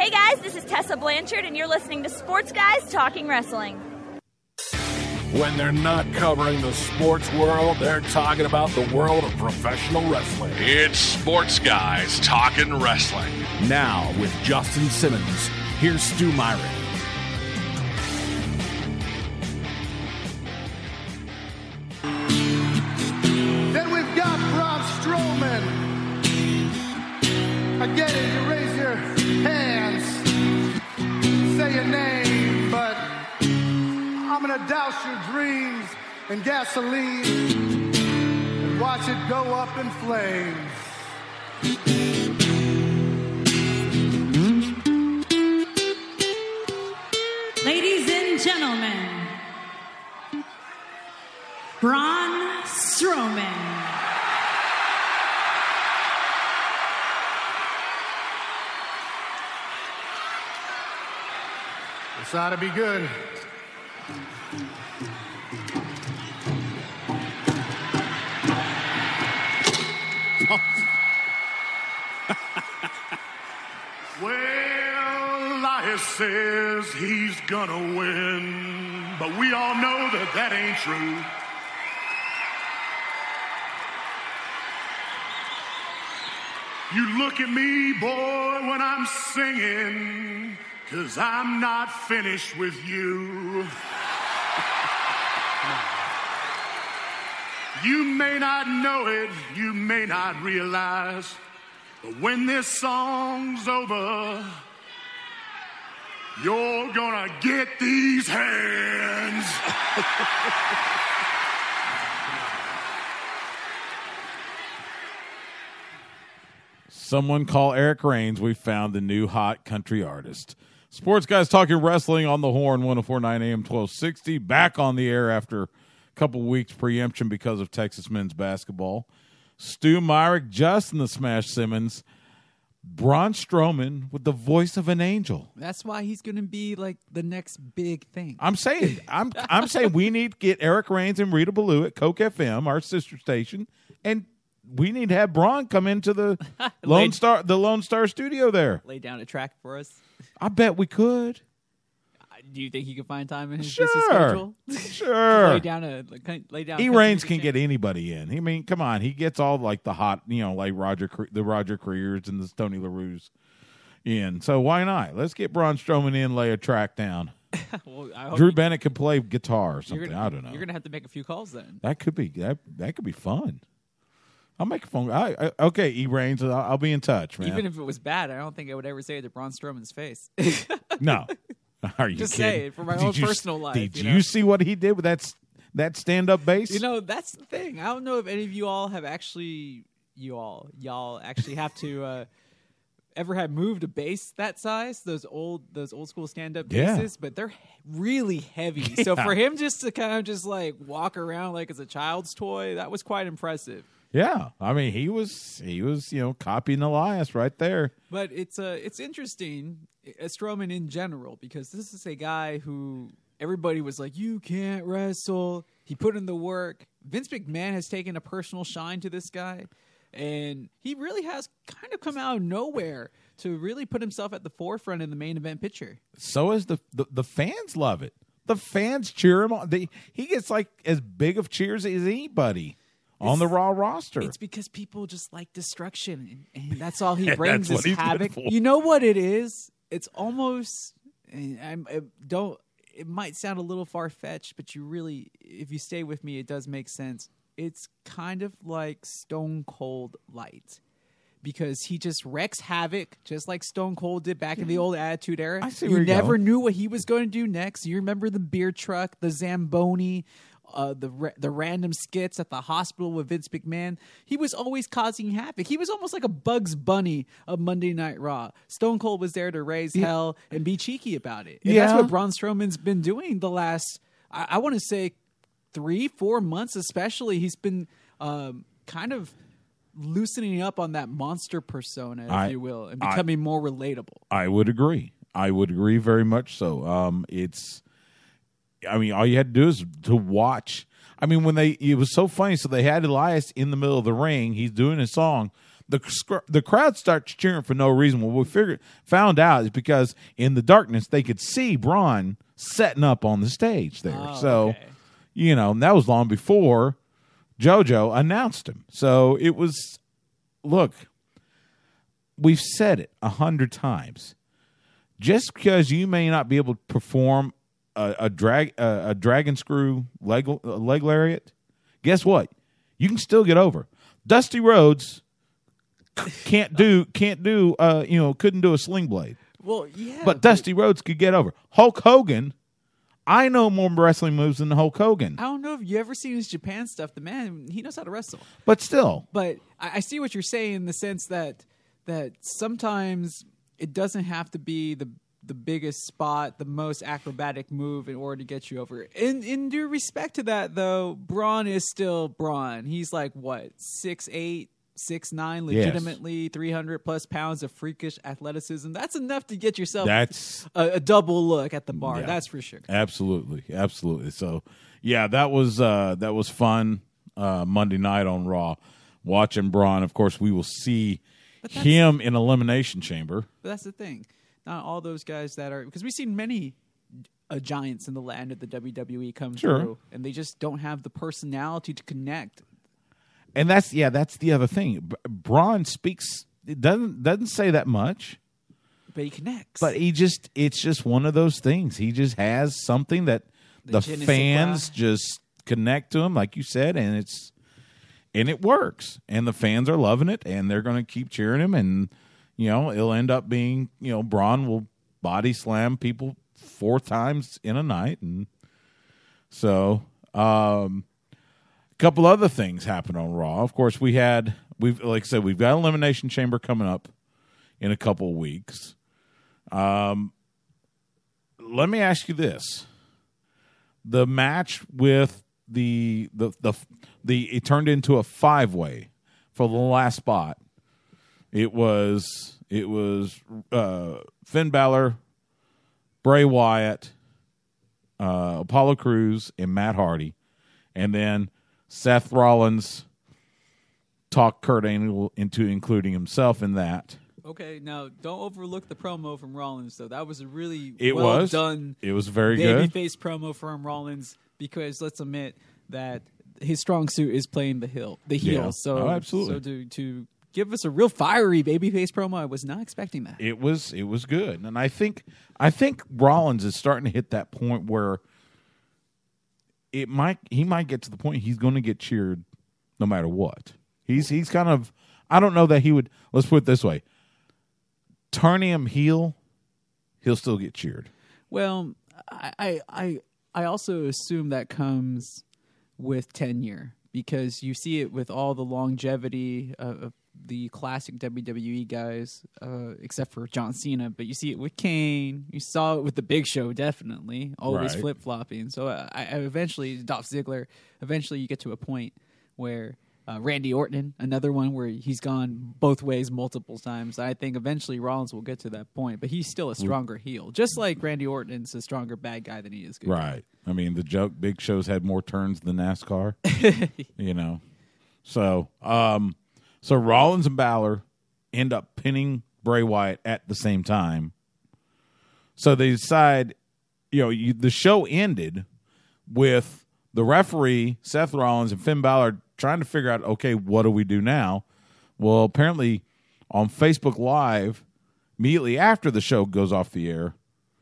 Hey guys, this is Tessa Blanchard, and you're listening to Sports Guys Talking Wrestling. When they're not covering the sports world, they're talking about the world of professional wrestling. It's Sports Guys Talking Wrestling. Now, with Justin Simmons, here's Stu Myrick. Then we've got Braun Strowman. I get it, you raise your hands, say your name, but I'm gonna douse your dreams in gasoline and watch it go up in flames. Ladies and gentlemen, Braun Strowman. This ought to be good. Well, Elias says he's gonna win, but we all know that that ain't true. You look at me, boy, when I'm singing, 'cause I'm not finished with you. You may not know it, you may not realize, but when this song's over, you're gonna get these hands. Someone call Eric Reigns. We found the new hot country artist. Sports Guys Talking Wrestling on the Horn, 104.9 AM, 1260. Back on the air after a couple weeks preemption because of Texas men's basketball. Stu Myrick, Justin the Smash Simmons, Braun Strowman with the voice of an angel. That's why he's going to be like the next big thing. I'm saying we need to get Eric Reigns and Rita Ballou at Coke FM, our sister station, and we need to have Braun come into the Lone Star studio there. Lay down a track for us. I bet we could. Do you think he could find time in his Sure. busy schedule? Sure. lay down. Reigns can get anybody in. I mean, come on, he gets all like the hot, like the Roger Creers and the Tony LaRue's in. So why not? Let's get Braun Strowman in, lay a track down. Well, I hope Drew Bennett could play guitar or something. I don't know. You're gonna have to make a few calls then. That could be fun. I'll make a phone. Okay, E. Reigns, I'll be in touch, man. Even if it was bad, I don't think I would ever say it to Braun Strowman's face. No. Are you Just kidding? say it for my own personal life. Did you see what he did with that stand-up bass? That's the thing. I don't know if any of you all have actually, y'all actually have to ever have moved a bass that size. Those old school stand-up basses, but they're really heavy. Yeah. So for him just to kind of just like walk around like it's a child's toy, that was quite impressive. Yeah, I mean he was copying Elias right there. But it's interesting, Strowman in general, because this is a guy who everybody was like, you can't wrestle. He put in the work. Vince McMahon has taken a personal shine to this guy, and he really has kind of come out of nowhere to really put himself at the forefront in the main event picture. So is the fans love it. The fans cheer him on. He gets like as big of cheers as anybody on the Raw roster. It's because people just like destruction, and that's all he brings is havoc. For. You know what it is? It's almost it might sound a little far-fetched, but if you stay with me, it does make sense. It's kind of like Stone Cold light, because he just wreaks havoc, just like Stone Cold did back in the old Attitude Era. You never knew what he was going to do next. You remember the beer truck, the Zamboni, the random skits at the hospital with Vince McMahon. He was always causing havoc. He was almost like a Bugs Bunny of Monday Night Raw. Stone Cold was there to raise hell and be cheeky about it. And that's what Braun Strowman's been doing the last, I want to say, 3-4 months especially. He's been kind of loosening up on that monster persona, if you will, and becoming more relatable. I would agree. Very much so. All you had to do is to watch. It was so funny. So they had Elias in the middle of the ring. He's doing his song. the crowd starts cheering for no reason. What we found out is because in the darkness they could see Braun setting up on the stage there. Okay. That was long before JoJo announced him. So it was, look, we've said it 100 times. Just because you may not be able to perform a dragon screw leg lariat, guess what? You can still get over. Dusty Rhodes couldn't do a sling blade. Well, yeah. But Dusty Rhodes could get over. Hulk Hogan, I know more wrestling moves than Hulk Hogan. I don't know if you ever seen his Japan stuff. The man, he knows how to wrestle. But still. But I see what you're saying in the sense that sometimes it doesn't have to be the biggest spot, the most acrobatic move in order to get you over. In due respect to that, though, Braun is still Braun. He's like, what, 6'8", 6'9", legitimately 300-plus pounds of freakish athleticism. That's enough to get yourself a double look at the bar. Yeah. That's for sure. Absolutely. So, yeah, that was fun Monday night on Raw. Watching Braun, of course, we will see him in Elimination Chamber. But that's the thing. Not all those guys that are... Because we've seen many giants in the land of the WWE come through, and they just don't have the personality to connect. And that's the other thing. Braun speaks... It doesn't say that much. But he connects. But it's just one of those things. He just has something that the fans just connect to him, like you said, and it works. And the fans are loving it, and they're going to keep cheering him, and it'll end up being, Braun will body slam people 4 times in a night. And so a couple other things happened on Raw. Of course, we've like I said, we've got Elimination Chamber coming up in a couple of weeks. Let me ask you this. The match with it turned into a 5-way for the last spot. It was Finn Balor, Bray Wyatt, Apollo Crews, and Matt Hardy, and then Seth Rollins talked Kurt Angle into including himself in that. Okay, now don't overlook the promo from Rollins, though. That was a really done. It was very good babyface promo from Rollins, because let's admit that his strong suit is playing the heel. Yeah. So, absolutely. So to give us a real fiery babyface promo, I was not expecting that. It was good, and I think Rollins is starting to hit that point where he might get to the point he's going to get cheered no matter what. He's kind of, I don't know that he would. Let's put it this way: turning him heel, he'll still get cheered. Well, I also assume that comes with tenure, because you see it with all the longevity of the classic WWE guys, except for John Cena. But you see it with Kane. You saw it with the Big Show, definitely. Always flip-flopping. So I eventually, Dolph Ziggler, eventually you get to a point where Randy Orton, another one where he's gone both ways multiple times. I think eventually Rollins will get to that point, but he's still a stronger heel. Just like Randy Orton's a stronger bad guy than he is good guy. I mean, the joke, Big Show's had more turns than NASCAR. So Rollins and Balor end up pinning Bray Wyatt at the same time. So they decide, the show ended with the referee, Seth Rollins, and Finn Balor trying to figure out, okay, what do we do now? Well, apparently on Facebook Live, immediately after the show goes off the air,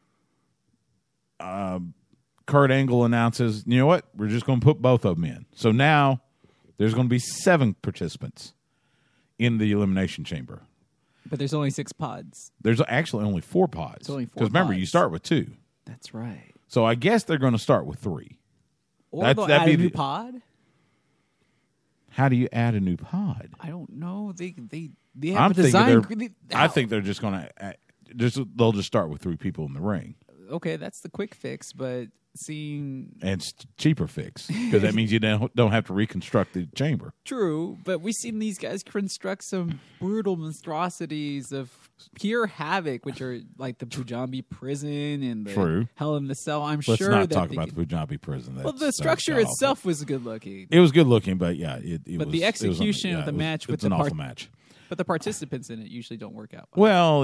Kurt Angle announces, you know what? We're just going to put both of them in. So now there's going to be 7 participants in the Elimination Chamber. But there's only 6 pods. There's actually only 4 pods. It's only 4 because remember, you start with 2. That's right. So I guess they're going to start with 3. Or they'll add a new pod? How do you add a new pod? I don't know. They have a design. I think they're just going to they'll just start with 3 people in the ring. Okay, that's the quick fix, but seeing... And it's cheaper fix, because that means you don't have to reconstruct the chamber. True, but we've seen these guys construct some brutal monstrosities of pure havoc, which are like the Punjabi prison and the Hell in the Cell. Let's not talk about the Punjabi prison. Well, the structure itself was good looking. It was good looking, but yeah, it was. But the execution of the match with the awful match. But the participants in it usually don't work out. Well,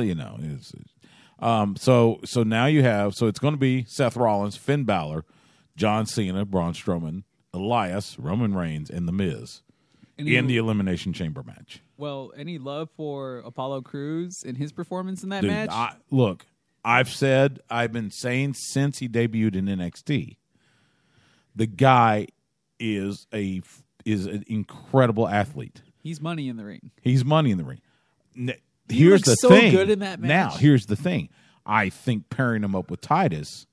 so now you have, so it's going to be Seth Rollins, Finn Balor, John Cena, Braun Strowman, Elias, Roman Reigns, and The Miz in the Elimination Chamber match. Well, any love for Apollo Crews and his performance in that Dude, match? Look, I've been saying since he debuted in NXT, the guy is an incredible athlete. He's money in the ring. He's money in the ring. He Here's looks the so thing. good in that match. Now, here's the thing. I think pairing him up with Titus,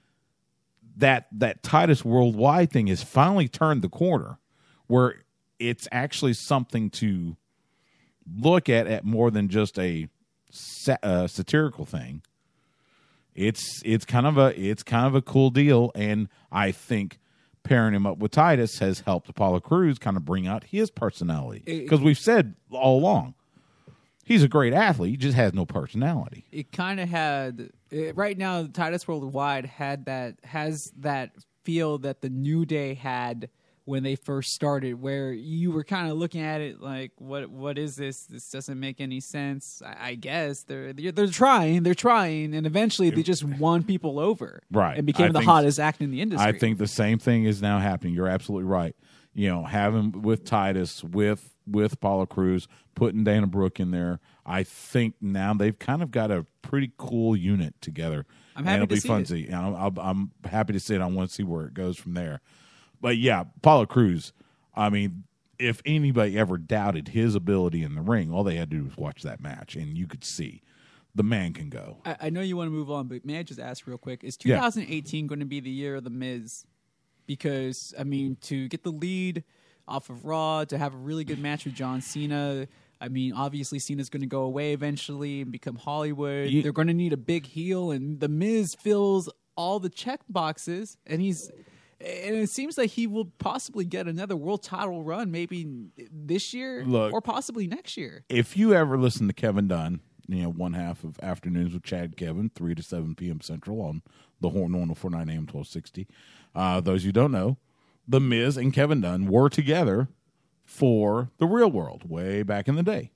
that Titus Worldwide thing has finally turned the corner, where it's actually something to look at more than just a satirical thing. It's kind of a cool deal, and I think pairing him up with Titus has helped Apollo Crews kind of bring out his personality, because we've said all along he's a great athlete, he just has no personality. It kind of had right now. Titus Worldwide has that feel that the New Day had when they first started, where you were kind of looking at it like, what is this? This doesn't make any sense. I guess they're trying, and eventually they just won people over, right? And became the hottest act in the industry. I think the same thing is now happening. You're absolutely right. Having with Titus, with Apollo Crews, putting Dana Brooke in there, I think now they've kind of got a pretty cool unit together. I'm happy to see it. It'll be fun. I'm happy to see it. I want to see where it goes from there. But yeah, Apollo Crews, I mean, if anybody ever doubted his ability in the ring, all they had to do was watch that match, and you could see the man can go. I know you want to move on, but may I just ask real quick, is 2018 going to be the year of The Miz? Because, I mean, to get the lead off of Raw, to have a really good match with John Cena, I mean, obviously Cena's going to go away eventually and become Hollywood. They're going to need a big heel, and The Miz fills all the check boxes, and it seems like he will possibly get another world title run maybe this year or possibly next year. If you ever listen to Kevin Dunn, one half of Afternoons with Chad Kevin, 3 to 7 p.m. Central on the Horn 104.9 AM 1260. Those you don't know, The Miz and Kevin Dunn were together for The Real World way back in the day.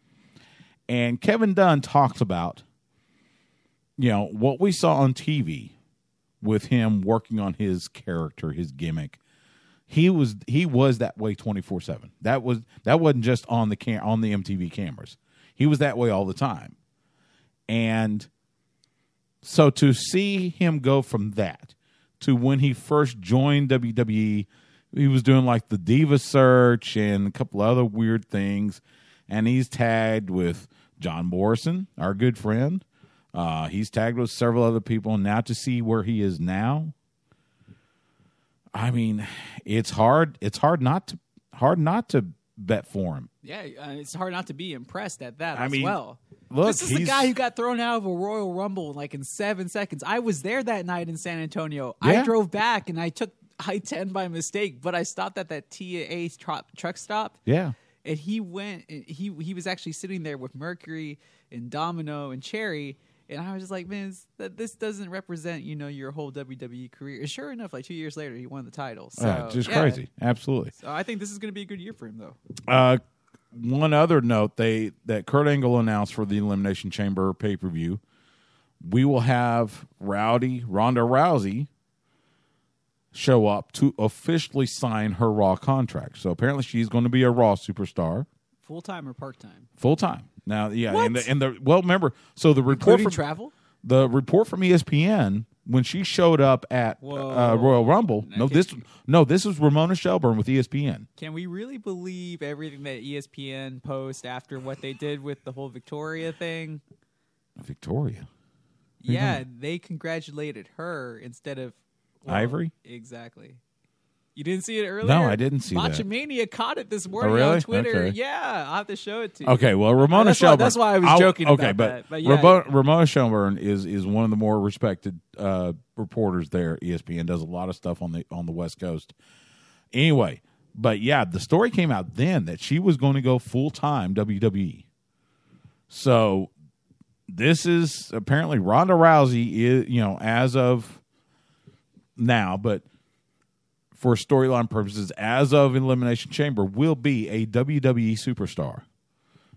And Kevin Dunn talks about, what we saw on TV with him working on his character, his gimmick. He was that way 24/7. That wasn't just on the MTV cameras. He was that way all the time. And so to see him go from that to when he first joined WWE, he was doing like the Diva Search and a couple other weird things, and he's tagged with John Morrison, our good friend. He's tagged with several other people, and now to see where he is now, I mean, it's hard not to bet for him. Yeah, it's hard not to be impressed at that well. Look, this is the guy who got thrown out of a Royal Rumble like in 7 seconds. I was there that night in San Antonio. Yeah. I drove back and I took I-10 by mistake, but I stopped at that TAA truck stop. Yeah. And he went. He was actually sitting there with Mercury and Domino and Cherry. And I was just like, man, this doesn't represent, your whole WWE career. And sure enough, like 2 years later, he won the title. So, crazy. Absolutely. So I think this is going to be a good year for him, though. One other note, that Kurt Angle announced for the Elimination Chamber pay-per-view, we will have Ronda Rousey show up to officially sign her Raw contract. So apparently she's going to be a Raw superstar. Full-time or part-time? Full-time. Now, yeah, what? Remember, so the report from travel, the report from ESPN when she showed up at Royal Rumble. This was Ramona Shelburne with ESPN. Can we really believe everything that ESPN posts after what they did with the whole Victoria thing? Victoria? Yeah, they congratulated her instead of Ivory. Exactly. You didn't see it earlier? No, I didn't see that. Botchamania caught it this morning really? on Twitter. Okay. Yeah, I'll have to show it to you. Okay, well, Ramona Shelburne. That's why I was joking about that. But yeah. Ramona Shelburne is one of the more respected reporters there. ESPN does a lot of stuff on the West Coast. Anyway, but yeah, the story came out then that she was going to go full-time WWE. So this is apparently Ronda Rousey is, as of now, but for storyline purposes, as of Elimination Chamber, will be a WWE superstar.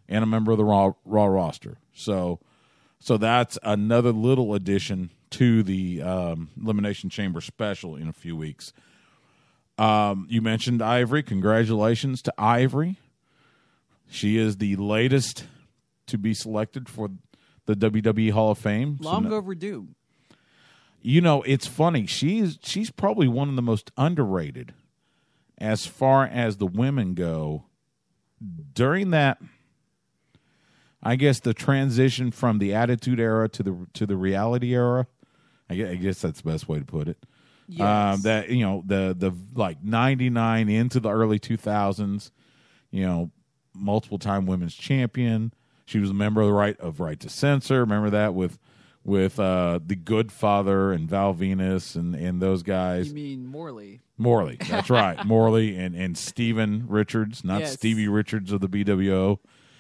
and a member of the Raw roster. So that's another little addition to the Elimination Chamber special in a few weeks. You mentioned Ivory. Congratulations to Ivory. She is the latest to be selected for the WWE Hall of Fame. Long overdue. You know, it's funny. She's probably one of the most underrated as far as the women go. During that, I guess, the transition from the Attitude Era to the Reality Era, I guess that's the best way to put it. Yes. That, you know, the like 99 into the early 2000s, you know, multiple time women's champion. She was a member of Right to Censor. Remember that with the Good Father and Val Venus and those guys. You mean Morley? Morley, that's right. Morley and Steven Richards, not Yes. Stevie Richards of the BWO.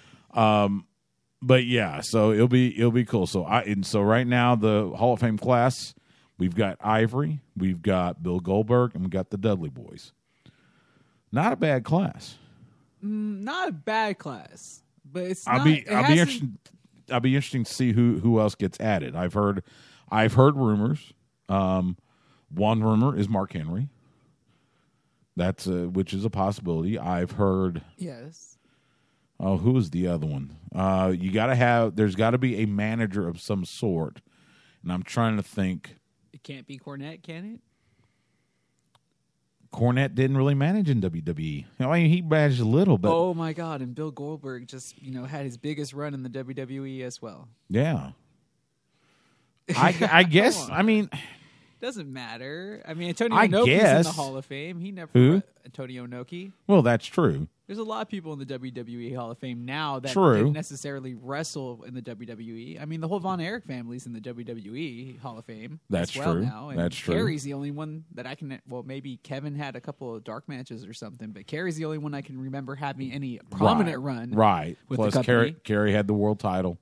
But yeah, so it'll be cool. So right now the Hall of Fame class, we've got Ivory, we've got Bill Goldberg, and we got the Dudley Boys. Not a bad class. Not a bad class, but it's I'll not. be interested. I'll be interesting to see who else gets added. I've heard rumors. One rumor is Mark Henry. That's which is a possibility. I've heard. Yes. Oh, who is the other one? There's got to be a manager of some sort, and I'm trying to think. It can't be Cornette, can it? Cornette didn't really manage in WWE. I mean, he managed a little, but Oh my God! And Bill Goldberg just had his biggest run in the WWE as well. yeah. I guess. Come on. I mean, Doesn't matter. I mean, Antonio I Inoki's in guess. the Hall of Fame. He never. Who? Antonio Inoki. well, that's true. There's a lot of people in the WWE Hall of Fame now that True. didn't necessarily wrestle in the WWE. I mean, the whole Von Erich family's in the WWE Hall of Fame. That's as well true. Now. And That's true. Kerry's the only one that I can. Well, maybe Kevin had a couple of dark matches or something, but Kerry's the only one I can remember having any prominent run. Right. with Plus, the company. Kerry had the world title.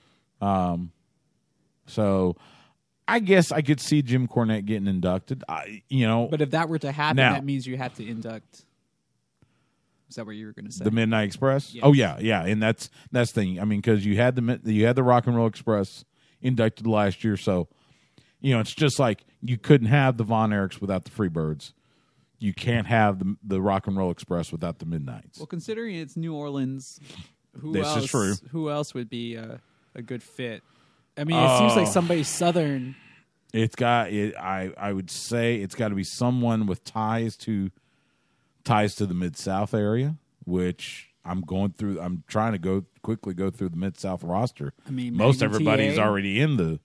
So I guess I could see Jim Cornette getting inducted. But if that were to happen, Now- that means you have to induct. Is that what you were going to say? the Midnight Express. Yes. Oh yeah, and that's the thing. I mean, because you had the Rock and Roll Express inducted last year, so it's just like you couldn't have the Von Erichs without the Freebirds. You can't have the Rock and Roll Express without the Midnights. Well, considering it's New Orleans, This is true. Who else would be a good fit? I mean, it seems like somebody Southern. It's got. I would say it's got to be someone with ties to the Mid-South area, which I'm going through. I'm trying to quickly go through the Mid-South roster. I mean, most maybe everybody's TA? already in the.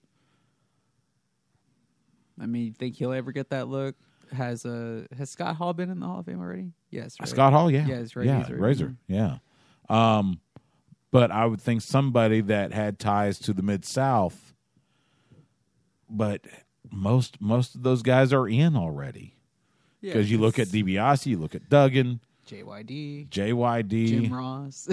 I mean, think he'll ever get that look? Has Scott Hall been in the Hall of Fame already? Yes, right? Scott Hall, yeah, Yeah, he's right. yeah, He's right. Razor, yeah. But I would think somebody that had ties to the Mid-South. But most of those guys are in already. Yeah, Because you look at DiBiase, you look at Duggan, JYD, JYD. Jim Ross.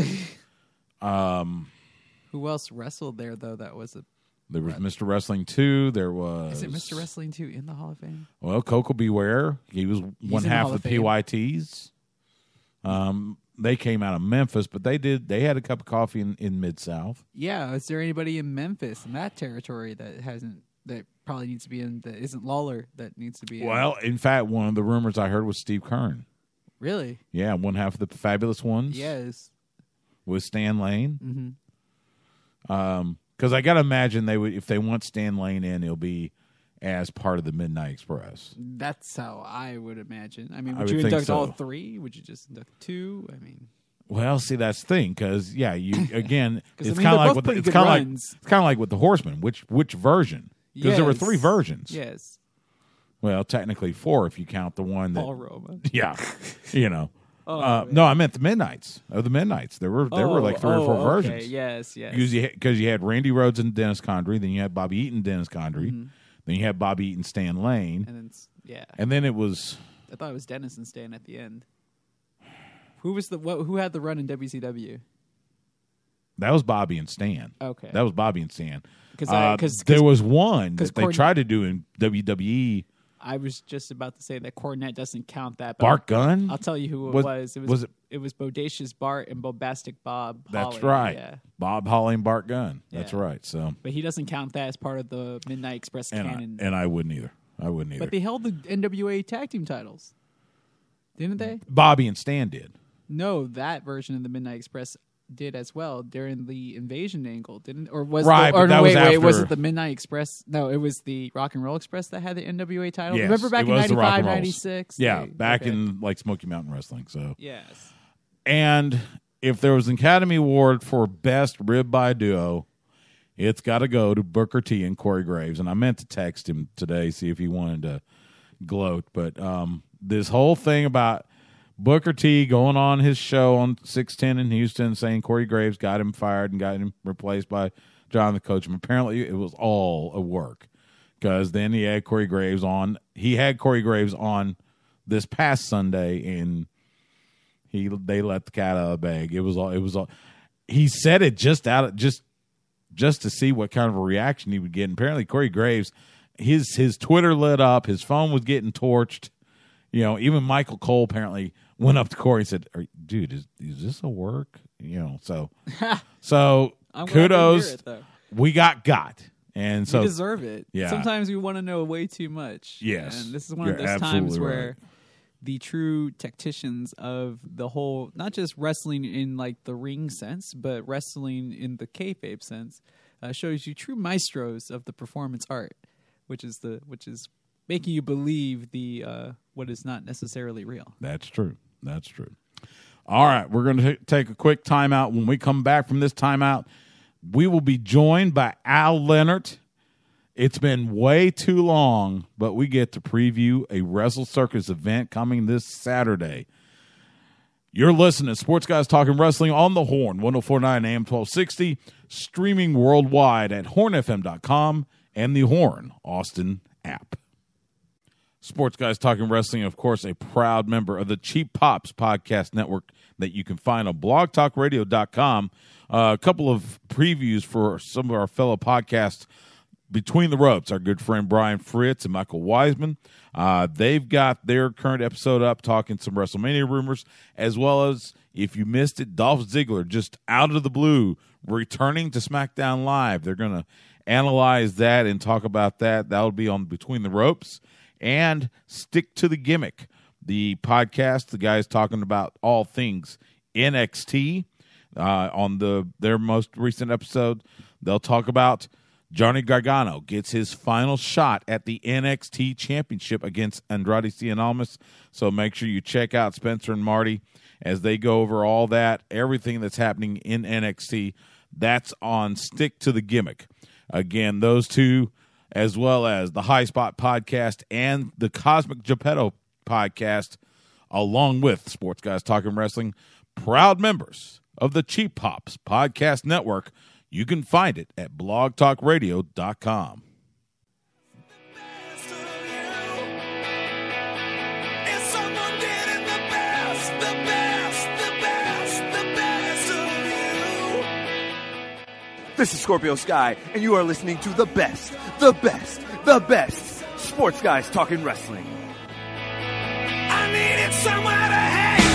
Who else wrestled there though? That was a. There was Mr. Wrestling 2. There was... Is it Mr. Wrestling 2 in the Hall of Fame? Well, Coco Beware. He was one in the half Hall of the of Fame. PYTs. They came out of Memphis, but they had a cup of coffee in Mid-South. Yeah. Is there anybody in Memphis in that territory that probably needs to be in that isn't Lawler that needs to be in? Well, in fact, one of the rumors I heard was Steve Kern. Really? Yeah, one half of the Fabulous Ones. Yes. With Stan Lane. Mm-hmm. Because I got to imagine they would, if they want Stan Lane in, it'll be as part of the Midnight Express. That's how I would imagine. I mean, I would would you think induct all so. three? Would you just induct two? I mean, Well, see, that's the thing, because you again, 'Cause, it's I mean, kind of they're like both with pretty it's good kind of like runs. it's kind of like with the Horsemen. Which version? Because there were Yes. 3 versions. Yes. Well, technically 4 if you count the one that. Paul Roma. Yeah, Oh, no, I meant the Midnights. Of the Midnights, there were like 3 or 4 okay. versions. Yes, yes. Because you had Randy Rhoads and Dennis Condrey, then you had Bobby Eaton, Dennis Condrey, then you had Bobby Eaton, Stan Lane, And then, yeah. and then it was I thought it was Dennis and Stan at the end. Who had the run in WCW? that was Bobby and Stan. Okay. That was Bobby and Stan. 'Cause there was one that they Cord- tried to do in WWE. I was just about to say that Cornette doesn't count that. But Bart Gunn? I'll tell you who it was. It was Bodacious Bart and Bombastic Bob Holly. That's right. Yeah. Bob Holly and Bart Gunn. That's Yeah. right. So, But he doesn't count that as part of the Midnight Express canon. and I wouldn't either. But they held the NWA tag team titles, didn't they? Bobby and Stan did. No, that version of the Midnight Express did as well during the Invasion angle, didn't? Or was Right, the, or but no, that was wait, was after- it the Midnight Express? No, it was the Rock and Roll Express that had the NWA title. Yes, Remember back it in was the Rock 95, and Rolls. 96? Yeah, back okay. in like Smoky Mountain Wrestling. So, Yes. and if there was an Academy Award for Best Ribeye Duo, it's got to go to Booker T and Corey Graves. And I meant to text him today, see if he wanted to gloat. But this whole thing about Booker T going on his show on 610 in Houston saying Corey Graves got him fired and got him replaced by John the Coachman. Apparently, it was all a work because then he had Corey Graves on. He had Corey Graves on this past Sunday, and they let the cat out of the bag. It was all. He said it just to see what kind of a reaction he would get. And apparently, Corey Graves, his Twitter lit up, his phone was getting torched. You know, even Michael Cole apparently went up to Corey and said, "Dude, is this a work?" You know, so I'm glad to kudos. hear it, though. We got, and so We deserve it. Yeah. Sometimes we want to know way too much. Yes. And this is one You're of those times absolutely where right. the true tacticians of the whole, not just wrestling in like the ring sense, but wrestling in the kayfabe sense, shows you true maestros of the performance art, which is making you believe the what is not necessarily real. That's true. That's true. All right, we're going to take a quick timeout. When we come back from this timeout, we will be joined by Al Leonard. It's been way too long, but we get to preview a Wrestle Circus event coming this Saturday. You're listening to Sports Guys Talking Wrestling on the Horn, 104.9 AM 1260, streaming worldwide at hornfm.com and the Horn Austin app. Sports Guys Talking Wrestling, of course, a proud member of the Cheap Pops podcast network that you can find on blogtalkradio.com. A couple of previews for some of our fellow podcasts Between the Ropes, our good friend Brian Fritz and Michael Wiseman. They've got their current episode up talking some WrestleMania rumors, as well as, if you missed it, Dolph Ziggler just out of the blue returning to SmackDown Live. They're going to analyze that and talk about that. That'll be on Between the Ropes. And Stick to the Gimmick, the podcast. The guys talking about all things NXT. On their most recent episode, they'll talk about Johnny Gargano gets his final shot at the NXT Championship against Andrade Cien Almas. So make sure you check out Spencer and Marty as they go over all that, everything that's happening in NXT. That's on Stick to the Gimmick. Again, those two, as well as the High Spot podcast and the Cosmic Geppetto podcast, along with Sports Guys Talking Wrestling, proud members of the Cheap Pops podcast network. You can find it at blogtalkradio.com. This is Scorpio Sky, and you are listening to the best Sports Guys Talking Wrestling. I needed somewhere to hang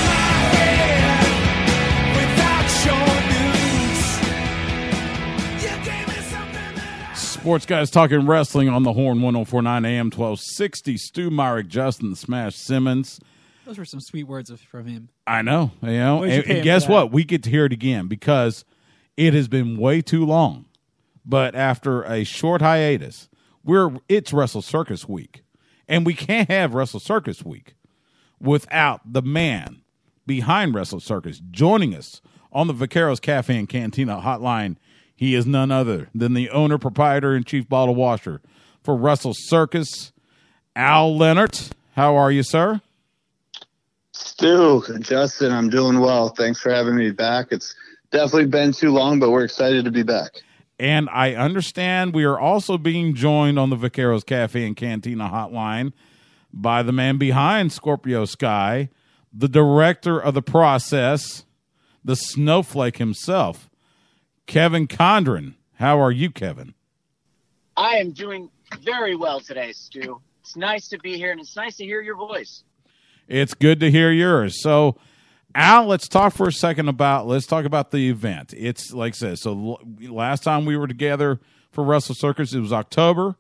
my head without your news. You gave me something that Sports Guys Talking Wrestling on the Horn, 104.9 AM 1260. Stu Myrick, Justin Smash Simmons. Those were some sweet words from him. I know, and, What'd you pay him guess for that? what? We get to hear it again because it has been way too long. But after a short hiatus, it's Wrestle Circus Week. And we can't have Wrestle Circus Week without the man behind Wrestle Circus joining us on the Vaqueros Cafe and Cantina hotline. He is none other than the owner, proprietor, and chief bottle washer for Wrestle Circus, Al Leonard. How are you, sir? Stu, Justin, I'm doing well. Thanks for having me back. It's definitely been too long, but we're excited to be back. And I understand we are also being joined on the Vaqueros Cafe and Cantina hotline by the man behind Scorpio Sky, the director of the process, the snowflake himself, Kevin Condren. How are you, Kevin? I am doing very well today, Stu. It's nice to be here, and it's nice to hear your voice. It's good to hear yours. So, Al, let's talk for a second about the event. It's like I said, so last time we were together for Wrestle Circus, it was October.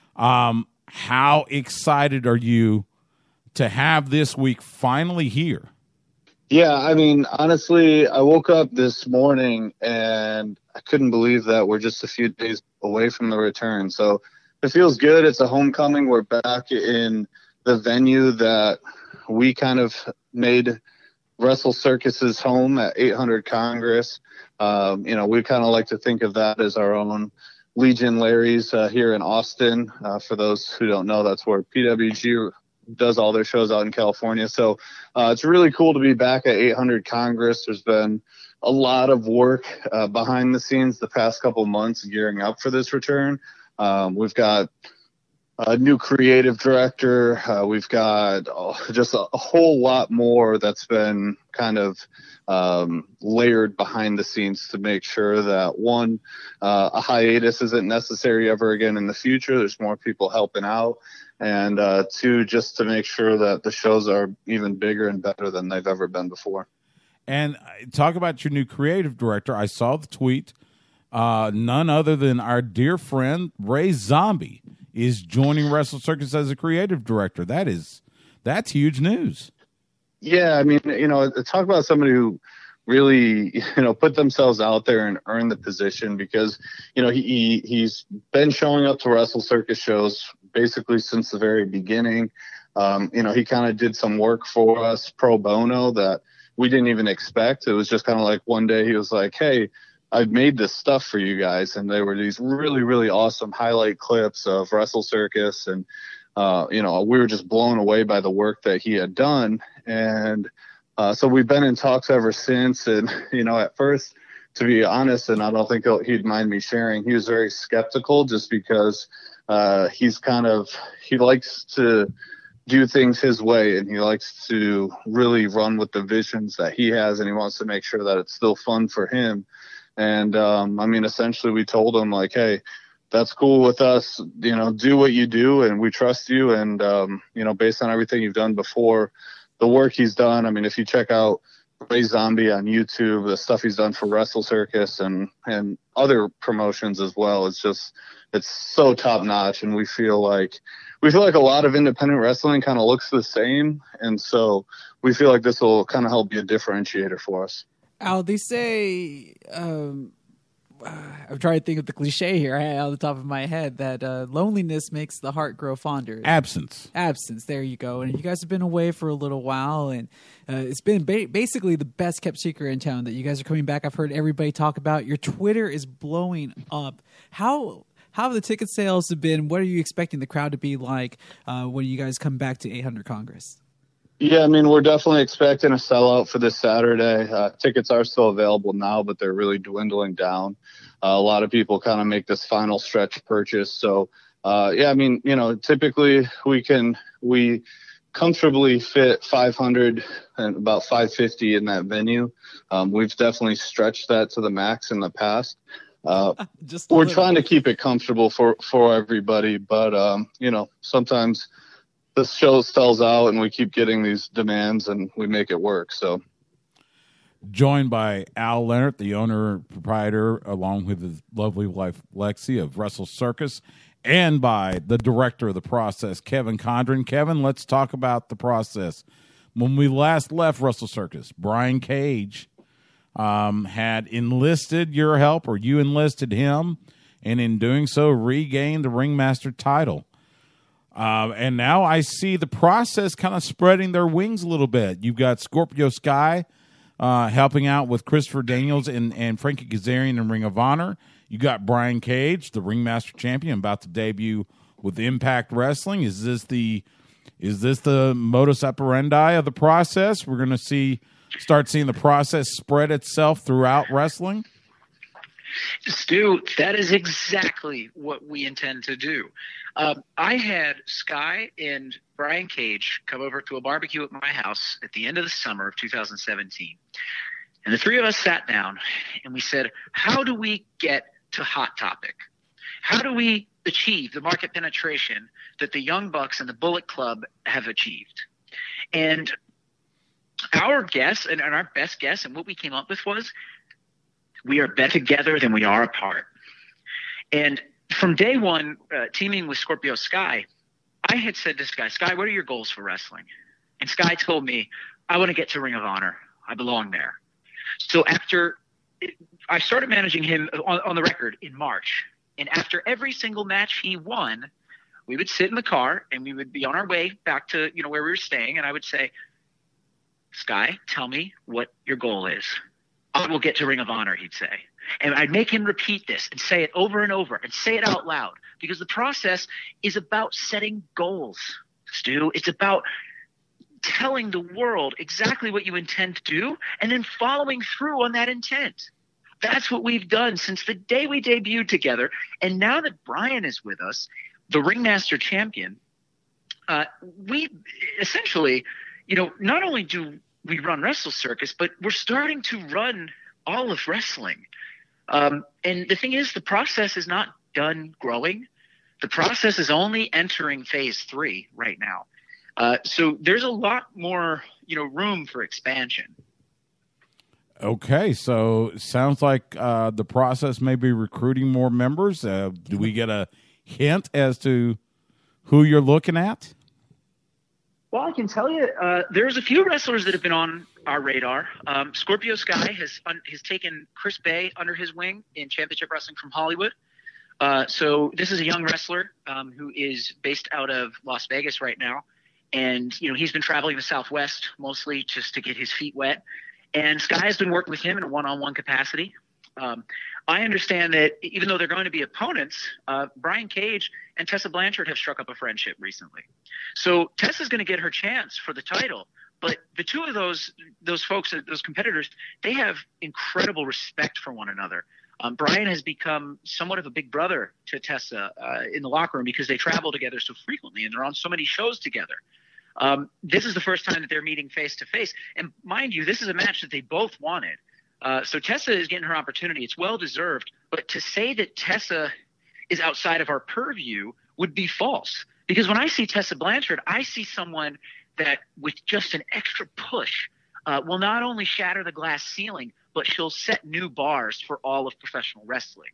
How excited are you to have this week finally here? Yeah, I mean, honestly, I woke up this morning and I couldn't believe that we're just a few days away from the return. So it feels good. It's a homecoming. We're back in the venue that we kind of made Wrestle Circus's home at 800 Congress. We kind of like to think of that as our own Legion Larry's here in Austin. For those who don't know, that's where PWG does all their shows out in California. So it's really cool to be back at 800 Congress. There's been a lot of work behind the scenes the past couple months gearing up for this return. We've got a new creative director. We've got just a whole lot more that's been kind of layered behind the scenes to make sure that, one, a hiatus isn't necessary ever again in the future. There's more people helping out. And two, just to make sure that the shows are even bigger and better than they've ever been before. And talk about your new creative director. I saw the tweet. None other than our dear friend Ray Zombie is joining Wrestle Circus as a creative director. That's huge news. Yeah, I mean, talk about somebody who really, put themselves out there and earn the position, because, he's been showing up to Wrestle Circus shows basically since the very beginning. He kind of did some work for us pro bono that we didn't even expect. It was just kind of like one day he was like, hey, I've made this stuff for you guys. And they were these really, really awesome highlight clips of Wrestle Circus. And, we were just blown away by the work that he had done. And so we've been in talks ever since. And, at first, to be honest, and I don't think he'd mind me sharing, he was very skeptical just because he likes to do things his way, and he likes to really run with the visions that he has, and he wants to make sure that it's still fun for him. And, essentially we told him, like, hey, that's cool with us, do what you do, and we trust you. And, based on everything you've done before, the work he's done, if you check out Ray Zombie on YouTube, the stuff he's done for Wrestle Circus and other promotions as well, it's so top notch. And we feel like a lot of independent wrestling kind of looks the same. And so we feel like this will kind of help be a differentiator for us. Al, they say, I'm trying to think of the cliche here on the top of my head, that loneliness makes the heart grow fonder. Absence. There you go. And you guys have been away for a little while, and it's been basically the best kept secret in town that you guys are coming back. I've heard everybody talk about. Your Twitter is blowing up. How have the ticket sales have been? What are you expecting the crowd to be like when you guys come back to 800 Congress? Yeah, we're definitely expecting a sellout for this Saturday. Tickets are still available now, but they're really dwindling down. A lot of people kind of make this final stretch purchase. So, typically we comfortably fit 500 and about 550 in that venue. We've definitely stretched that to the max in the past. We're trying to keep it comfortable for everybody, but sometimes the show sells out and we keep getting these demands and we make it work. So, joined by Al Leonard, the owner proprietor, along with his lovely wife Lexi of Wrestle Circus, and by the director of the process, Kevin Condren. Kevin, let's talk about the process. When we last left Wrestle Circus, Brian Cage had enlisted your help, or you enlisted him, and in doing so regained the Ringmaster title. And now I see the process kind of spreading their wings a little bit. You've got Scorpio Sky helping out with Christopher Daniels and Frankie Kazarian in Ring of Honor. You got Brian Cage, the Ringmaster Champion, about to debut with Impact Wrestling. Is this the modus operandi of the process? We're going to start seeing the process spread itself throughout wrestling? Stu, that is exactly what we intend to do. I had Sky and Brian Cage come over to a barbecue at my house at the end of the summer of 2017. And the three of us sat down and we said, how do we get to Hot Topic? how do we achieve the market penetration that the Young Bucks and the Bullet Club have achieved? And our guess and our best guess and what we came up with was we are better together than we are apart. And from day one, teaming with Scorpio Sky, I had said to Sky, what are your goals for wrestling? And Sky told me, I want to get to Ring of Honor. I belong there. So I started managing him on the record in March. And after every single match he won, we would sit in the car and we would be on our way back to, where we were staying. And I would say, Sky, tell me what your goal is. I will get to Ring of Honor, he'd say. And I'd make him repeat this and say it over and over and say it out loud, because the process is about setting goals, Stu. It's about telling the world exactly what you intend to do and then following through on that intent. That's what we've done since the day we debuted together. And now that Brian is with us, the Ringmaster Champion, we essentially, not only do we run Wrestle Circus, but we're starting to run all of wrestling. And the thing is, the process is not done growing. The process is only entering phase 3 right now. So there's a lot more, room for expansion. Okay, so it sounds like the process may be recruiting more members. Do we get a hint as to who you're looking at? Well, I can tell you, there's a few wrestlers that have been on our radar. Scorpio Sky has taken Chris Bay under his wing in Championship Wrestling from Hollywood. So this is a young wrestler who is based out of Las Vegas right now. And, he's been traveling the Southwest mostly just to get his feet wet. And Sky has been working with him in a one-on-one capacity. I understand that even though they're going to be opponents, Brian Cage and Tessa Blanchard have struck up a friendship recently. So Tessa's going to get her chance for the title. But the two of those folks, those competitors, they have incredible respect for one another. Brian has become somewhat of a big brother to Tessa in the locker room because they travel together so frequently and they're on so many shows together. This is the first time that they're meeting face to face. And mind you, this is a match that they both wanted. So Tessa is getting her opportunity. It's well deserved. But to say that Tessa is outside of our purview would be false. Because when I see Tessa Blanchard, I see someone that with just an extra push will not only shatter the glass ceiling, but she'll set new bars for all of professional wrestling.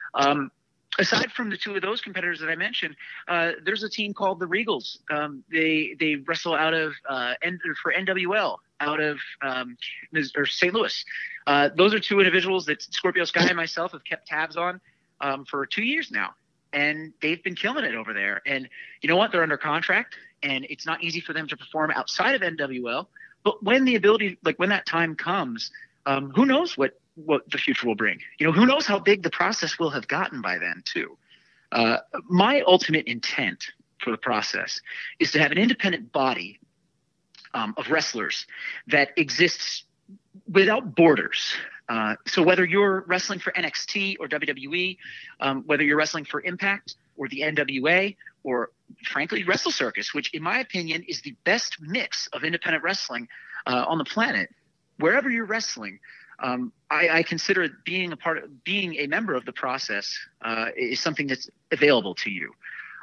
Aside from the two of those competitors that I mentioned, there's a team called the Regals. They wrestle out of for NWL out of St. Louis. Those are two individuals that Scorpio Sky and myself have kept tabs on for 2 years now, and they've been killing it over there. And you know what? They're under contract, and it's not easy for them to perform outside of NWL. But when the ability, when that time comes, who knows what the future will bring? Who knows how big the process will have gotten by then too. My ultimate intent for the process is to have an independent body of wrestlers that exists without borders. So whether you're wrestling for NXT or WWE, whether you're wrestling for Impact or the NWA, or frankly Wrestle Circus, which in my opinion is the best mix of independent wrestling on the planet, wherever you're wrestling, I consider being a member of the process is something that's available to you.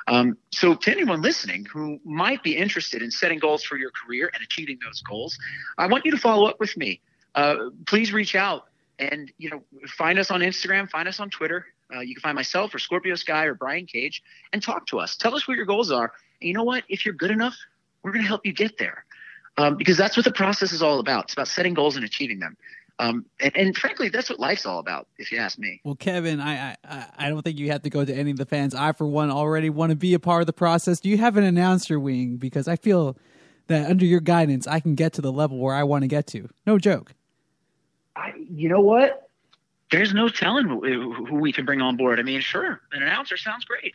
So to anyone listening who might be interested in setting goals for your career and achieving those goals, I want you to follow up with me. Please reach out and, find us on Instagram, find us on Twitter. You can find myself or Scorpio Sky or Brian Cage and talk to us. Tell us what your goals are. And you know what? If you're good enough, we're going to help you get there. Because that's what the process is all about. It's about setting goals and achieving them. And frankly, that's what life's all about, if you ask me. Well, Kevin, I don't think you have to go to any of the fans. I, for one, already want to be a part of the process. Do you have an announcer wing? Because I feel that under your guidance, I can get to the level where I want to get to. No joke. You know what? There's no telling who we can bring on board. I mean, sure, an announcer sounds great.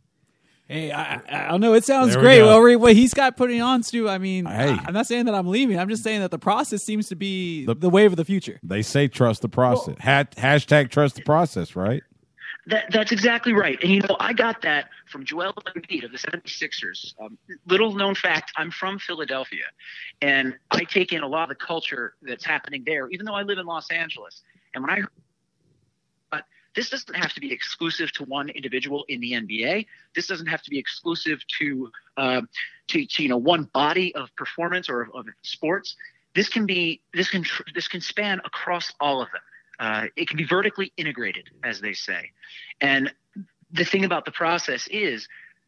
Hey, I don't know. It sounds great. Well, what he's got putting on, Stu, I mean, I'm not saying that I'm leaving. I'm just saying that the process seems to be the wave of the future. They say trust the process. Well, hashtag trust the process, right? That's exactly right. And, I got that from Joel Embiid of the 76ers. Little known fact, I'm from Philadelphia, and I take in a lot of the culture that's happening there, even though I live in Los Angeles. And when I heard this doesn't have to be exclusive to one individual in the NBA. This doesn't have to be exclusive to one body of performance or of sports. This can span across all of them. It can be vertically integrated, as they say. And the thing about the process is,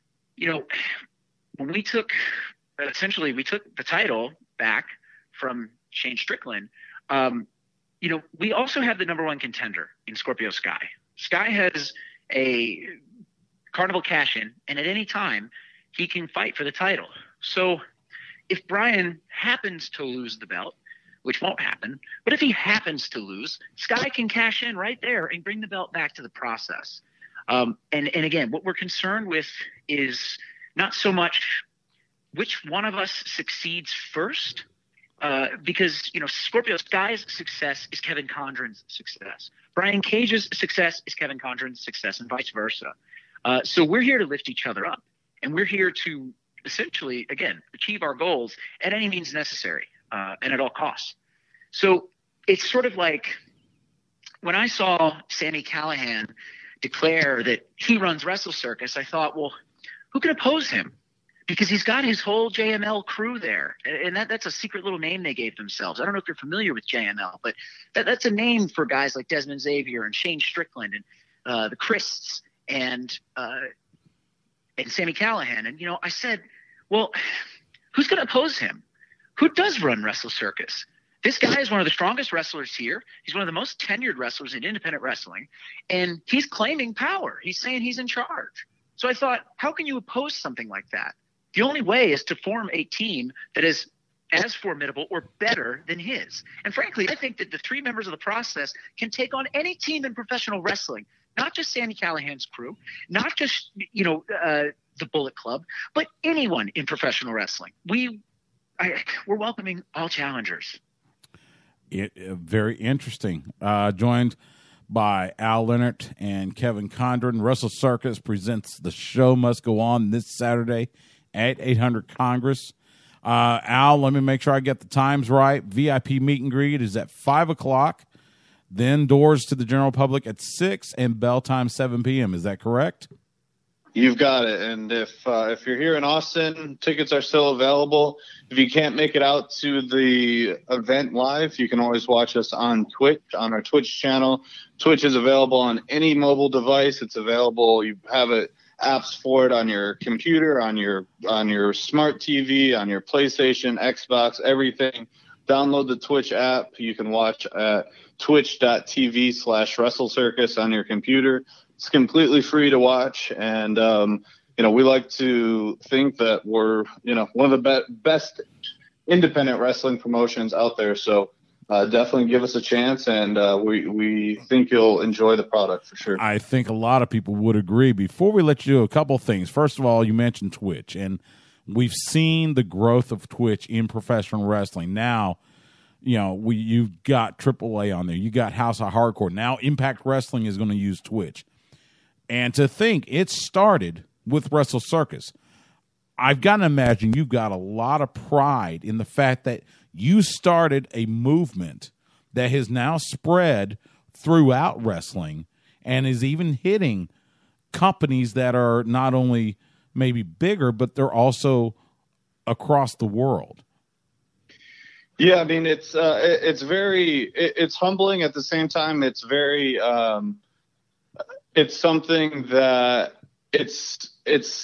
when we took the title back from Shane Strickland, we also have the number one contender in Scorpio Sky. Sky has a Carnival cash-in, and at any time he can fight for the title. So if Brian happens to lose the belt, which won't happen, but if he happens to lose, Sky can cash in right there and bring the belt back to the process. And again, what we're concerned with is not so much which one of us succeeds first, because Scorpio Sky's success is Kevin Condren's success. Brian Cage's success is Kevin Condren's success, and vice versa. So we're here to lift each other up, and we're here to essentially, again, achieve our goals at any means necessary, and at all costs. So it's sort of like when I saw Sami Callihan declare that he runs Wrestle Circus, I thought, well, who can oppose him? Because he's got his whole JML crew there. And that's a secret little name they gave themselves. I don't know if you're familiar with JML, but that's a name for guys like Desmond Xavier and Shane Strickland and the Christs and Sami Callihan. And, I said, well, who's going to oppose him? Who does run Wrestle Circus? This guy is one of the strongest wrestlers here. He's one of the most tenured wrestlers in independent wrestling. And he's claiming power. He's saying he's in charge. So I thought, how can you oppose something like that? The only way is to form a team that is as formidable or better than his. And frankly, I think that the three members of the process can take on any team in professional wrestling, not just Sami Callihan's crew, not just, the Bullet Club, but anyone in professional wrestling. We're welcoming all challengers. Very interesting. Joined by Al Leonard and Kevin Condren. Wrestle Circus presents The Show Must Go On this Saturday at 800 Congress. Al, let me make sure I get the times right. VIP meet and greet is at 5 o'clock. Then doors to the general public at 6 and bell time 7 p.m. Is that correct? You've got it. And if you're here in Austin, tickets are still available. If you can't make it out to the event live, you can always watch us on Twitch, on our Twitch channel. Twitch is available on any mobile device. It's available. You have apps for it on your computer, on your smart TV, on your PlayStation, Xbox, everything. Download the Twitch app. You can watch at twitch.tv/Wrestle Circus on your computer. It's completely free to watch, and we like to think that we're one of the best independent wrestling promotions out there. So definitely give us a chance, and we think you'll enjoy the product for sure. I think a lot of people would agree. Before we let you do a couple things, first of all, you mentioned Twitch, and we've seen the growth of Twitch in professional wrestling. Now, you've got AAA on there. You got House of Hardcore. Now Impact Wrestling is going to use Twitch. And to think it started with Wrestle Circus, I've got to imagine you've got a lot of pride in the fact that you started a movement that has now spread throughout wrestling and is even hitting companies that are not only maybe bigger, but they're also across the world. Yeah, I mean, it's humbling at the same time. It's very, it's something that it's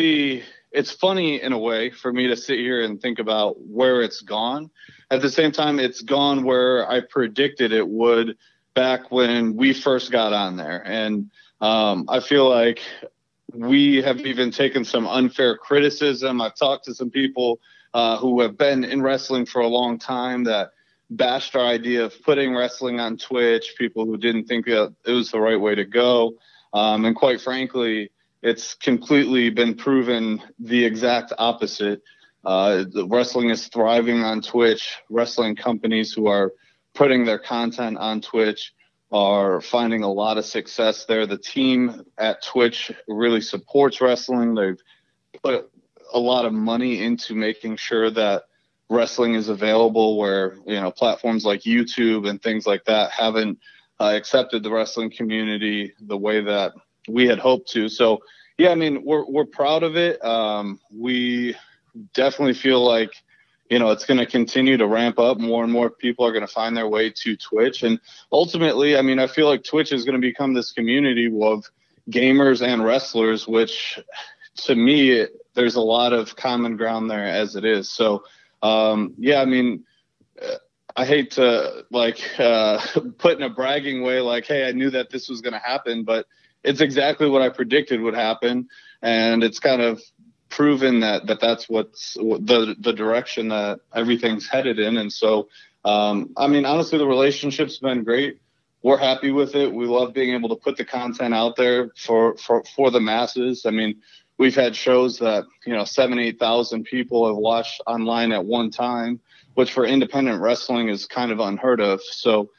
funny in a way for me to sit here and think about where it's gone. At the same time, it's gone where I predicted it would back when we first got on there. And I feel like we have even taken some unfair criticism. I've talked to some people who have been in wrestling for a long time that bashed our idea of putting wrestling on Twitch, people who didn't think that it was the right way to go. And quite frankly, it's completely been proven the exact opposite. The wrestling is thriving on Twitch. Wrestling companies who are putting their content on Twitch are finding a lot of success there. The team at Twitch really supports wrestling. They've put a lot of money into making sure that wrestling is available where, platforms like YouTube and things like that haven't accepted the wrestling community the way that we had hoped to. So, yeah, I mean, we're proud of it. We definitely feel like, it's going to continue to ramp up. More and more people are going to find their way to Twitch. And ultimately, I mean, I feel like Twitch is going to become this community of gamers and wrestlers, which to me, there's a lot of common ground there as it is. So, yeah, I mean, I hate to put in a bragging way, like, hey, I knew that this was going to happen, but it's exactly what I predicted would happen. And it's kind of proven that's what's the direction that everything's headed in. And so, I mean, honestly, the relationship's been great. We're happy with it. We love being able to put the content out there for the masses. I mean, we've had shows that, 7,000-8,000 people have watched online at one time, which for independent wrestling is kind of unheard of. So,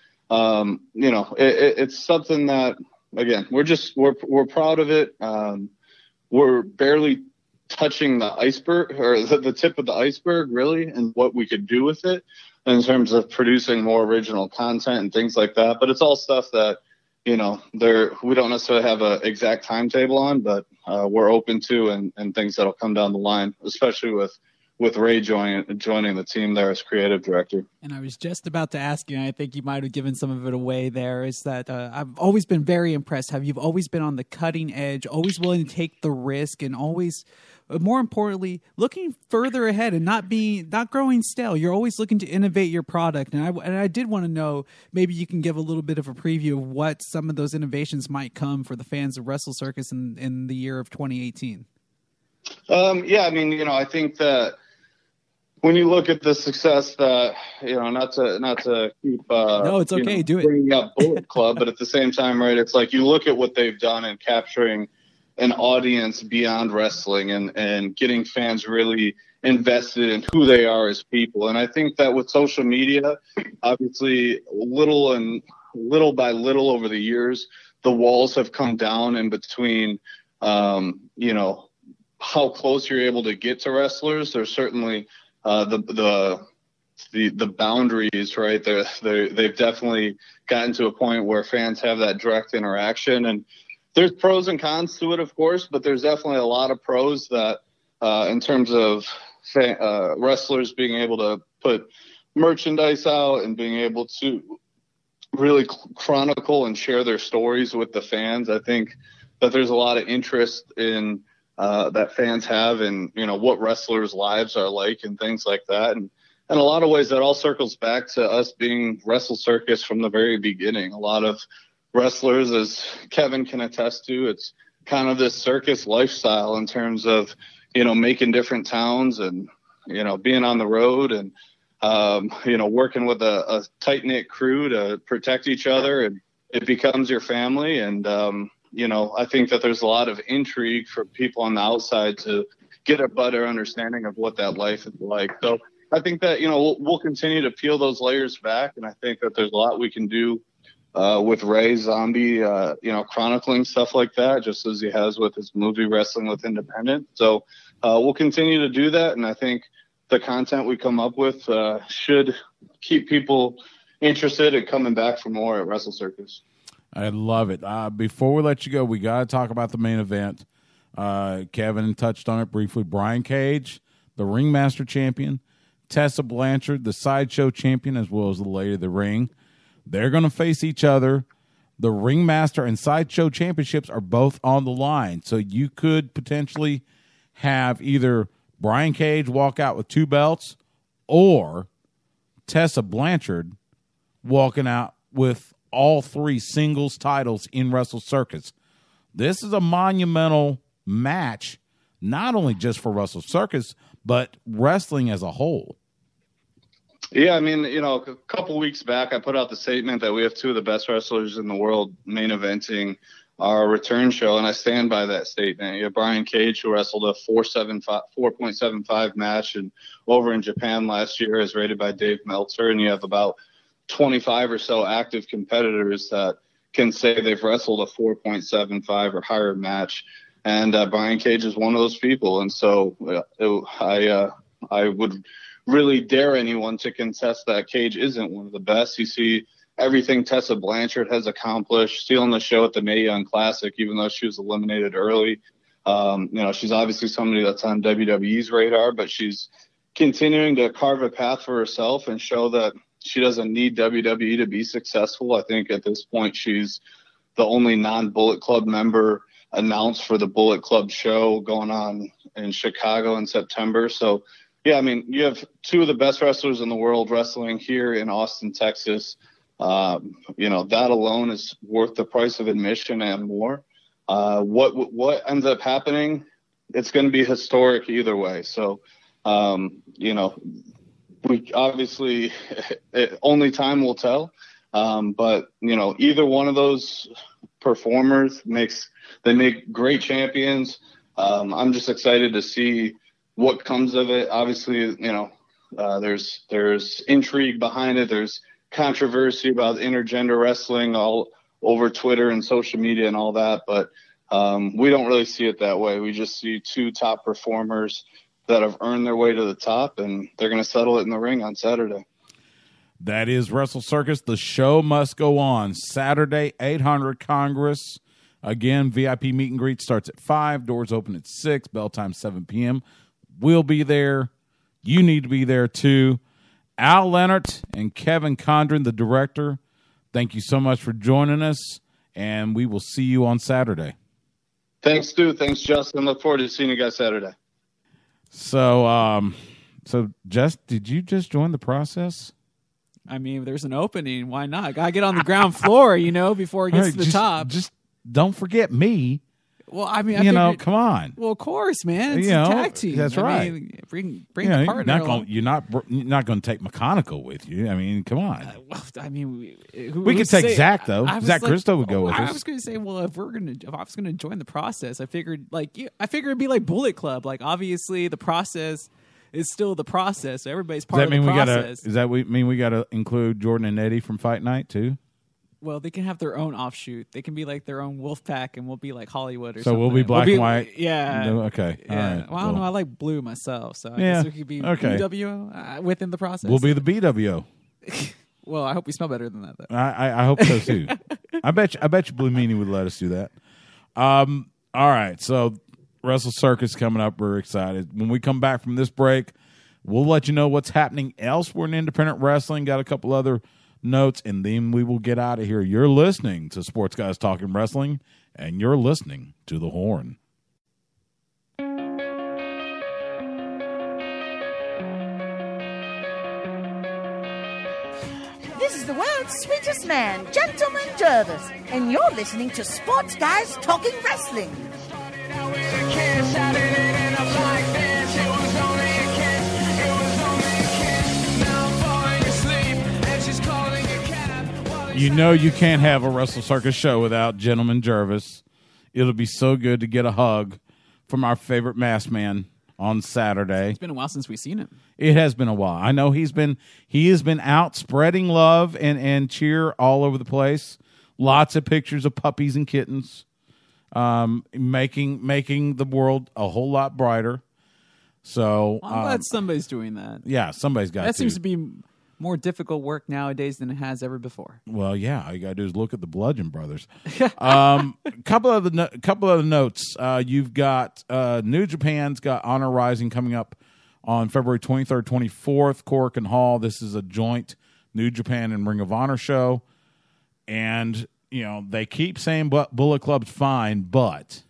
it's something that, again, we're proud of it. We're barely touching the iceberg, or the tip of the iceberg, really, and what we could do with it in terms of producing more original content and things like that. But it's all stuff that, we don't necessarily have an exact timetable on, but we're open to, and things that'll come down the line, especially with Ray joining the team there as creative director. And I was just about to ask you, and I think you might have given some of it away there, is that I've always been very impressed how you've always been on the cutting edge, always willing to take the risk, and always, more importantly, looking further ahead and not growing stale. You're always looking to innovate your product. And I did want to know, maybe you can give a little bit of a preview of what some of those innovations might come for the fans of Wrestle Circus in the year of 2018. Yeah, I mean, I think that when you look at the success that, not to keep no, it's okay, do it, bringing up Bullet Club, but at the same time, right, it's like you look at what they've done in capturing an audience beyond wrestling and getting fans really invested in who they are as people. And I think that with social media, obviously little by little over the years, the walls have come down in between, how close you're able to get to wrestlers. There's certainly the boundaries, right? They've definitely gotten to a point where fans have that direct interaction, and there's pros and cons to it, of course, but there's definitely a lot of pros that, in terms of wrestlers being able to put merchandise out and being able to really chronicle and share their stories with the fans. I think that there's a lot of interest in that fans have in, what wrestlers' lives are like and things like that. And in a lot of ways, that all circles back to us being Wrestle Circus from the very beginning. A lot of wrestlers, as Kevin can attest to, it's kind of this circus lifestyle in terms of, making different towns and, being on the road and, working with a tight-knit crew to protect each other, and it becomes your family. And, I think that there's a lot of intrigue for people on the outside to get a better understanding of what that life is like. So I think that, we'll continue to peel those layers back. And I think that there's a lot we can do with Ray Zombie, chronicling stuff like that, just as he has with his movie Wrestling with Independent. So we'll continue to do that. And I think the content we come up with should keep people interested in coming back for more at Wrestle Circus. I love it. Before we let you go, we got to talk about the main event. Kevin touched on it briefly. Brian Cage, the Ringmaster champion, Tessa Blanchard, the Sideshow champion, as well as the Lady of the Ring. They're going to face each other. The Ringmaster and Sideshow championships are both on the line. So you could potentially have either Brian Cage walk out with 2 belts or Tessa Blanchard walking out with all 3 singles titles in Wrestle Circus. This is a monumental match, not only just for Wrestle Circus, but wrestling as a whole. Yeah, I mean, a couple weeks back, I put out the statement that we have 2 of the best wrestlers in the world main eventing our return show, and I stand by that statement. You have Brian Cage, who wrestled a 4.75 match and over in Japan last year, as rated by Dave Meltzer, and you have about 25 or so active competitors that can say they've wrestled a 4.75 or higher match, and Brian Cage is one of those people. And so I would really dare anyone to contest that Cage isn't one of the best. You see everything Tessa Blanchard has accomplished, stealing the show at the Mae Young Classic, even though she was eliminated early. She's obviously somebody that's on WWE's radar, but she's continuing to carve a path for herself and show that she doesn't need WWE to be successful. I think at this point she's the only non-Bullet Club member announced for the Bullet Club show going on in Chicago in September. So, yeah, I mean, you have two of the best wrestlers in the world wrestling here in Austin, Texas. That alone is worth the price of admission and more. What ends up happening, it's going to be historic either way. So, we obviously only time will tell. But either one of those performers make great champions. I'm just excited to see what comes of it. Obviously, there's intrigue behind it. There's controversy about intergender wrestling all over Twitter and social media and all that. But we don't really see it that way. We just see two top performers that have earned their way to the top, and they're going to settle it in the ring on Saturday. That is Wrestle Circus. The show must go on. Saturday, 800 Congress. Again, VIP meet and greet starts at 5. Doors open at 6. Bell time 7 p.m. We'll be there. You need to be there, too. Al Leonard and Kevin Condren, the director, thank you so much for joining us, and we will see you on Saturday. Thanks, Stu. Thanks, Justin. Look forward to seeing you guys Saturday. So Jess, did you just join the process? I mean, there's an opening. Why not? Gotta get on the ground floor, before it gets to the top. Just don't forget me. Well, I mean, I figured, come on. Well, of course, man. It's a tag team. That's right. I mean, bring the partner. You're not going to take McConicle with you. I mean, come on. We could take Zach though. Zach Christo would go with us. I was going to say, well, if I was going to join the process, I figured it'd be like Bullet Club. Like, obviously, the process is still the process. So everybody's part of the process. Does that mean we got to include Jordan and Eddie from Fight Night too? Well, they can have their own offshoot. They can be like their own Wolfpack, and we'll be like Hollywood or something. So we'll be black and white? Yeah. Okay. Yeah. All right. Well, I don't know. I like blue myself, so I guess we could be BWO within the process. We'll be the BWO. Well, I hope we smell better than that, though. I hope so, too. I bet you Blue Meanie would let us do that. All right. So Wrestle Circus coming up. We're excited. When we come back from this break, we'll let you know what's happening elsewhere in independent wrestling. Got a couple other notes, and then we will get out of here. You're listening to Sports Guys Talking Wrestling, and you're listening to The Horn. This is the world's sweetest man, Gentleman Jervis, and you're listening to Sports Guys Talking Wrestling. You can't have a Wrestle Circus show without Gentleman Jervis. It'll be so good to get a hug from our favorite masked man on Saturday. It's been a while since we've seen him. It has been a while. I know he has been out spreading love and cheer all over the place. Lots of pictures of puppies and kittens, making the world a whole lot brighter. So I'm glad somebody's doing that. Yeah, somebody's got to. That seems to be more difficult work nowadays than it has ever before. Well, yeah, all you gotta do is look at the Bludgeon Brothers. Couple of the notes. You've got New Japan's got Honor Rising coming up on February 23rd, 24th, Korakuen Hall. This is a joint New Japan and Ring of Honor show, and they keep saying Bullet Club's fine, but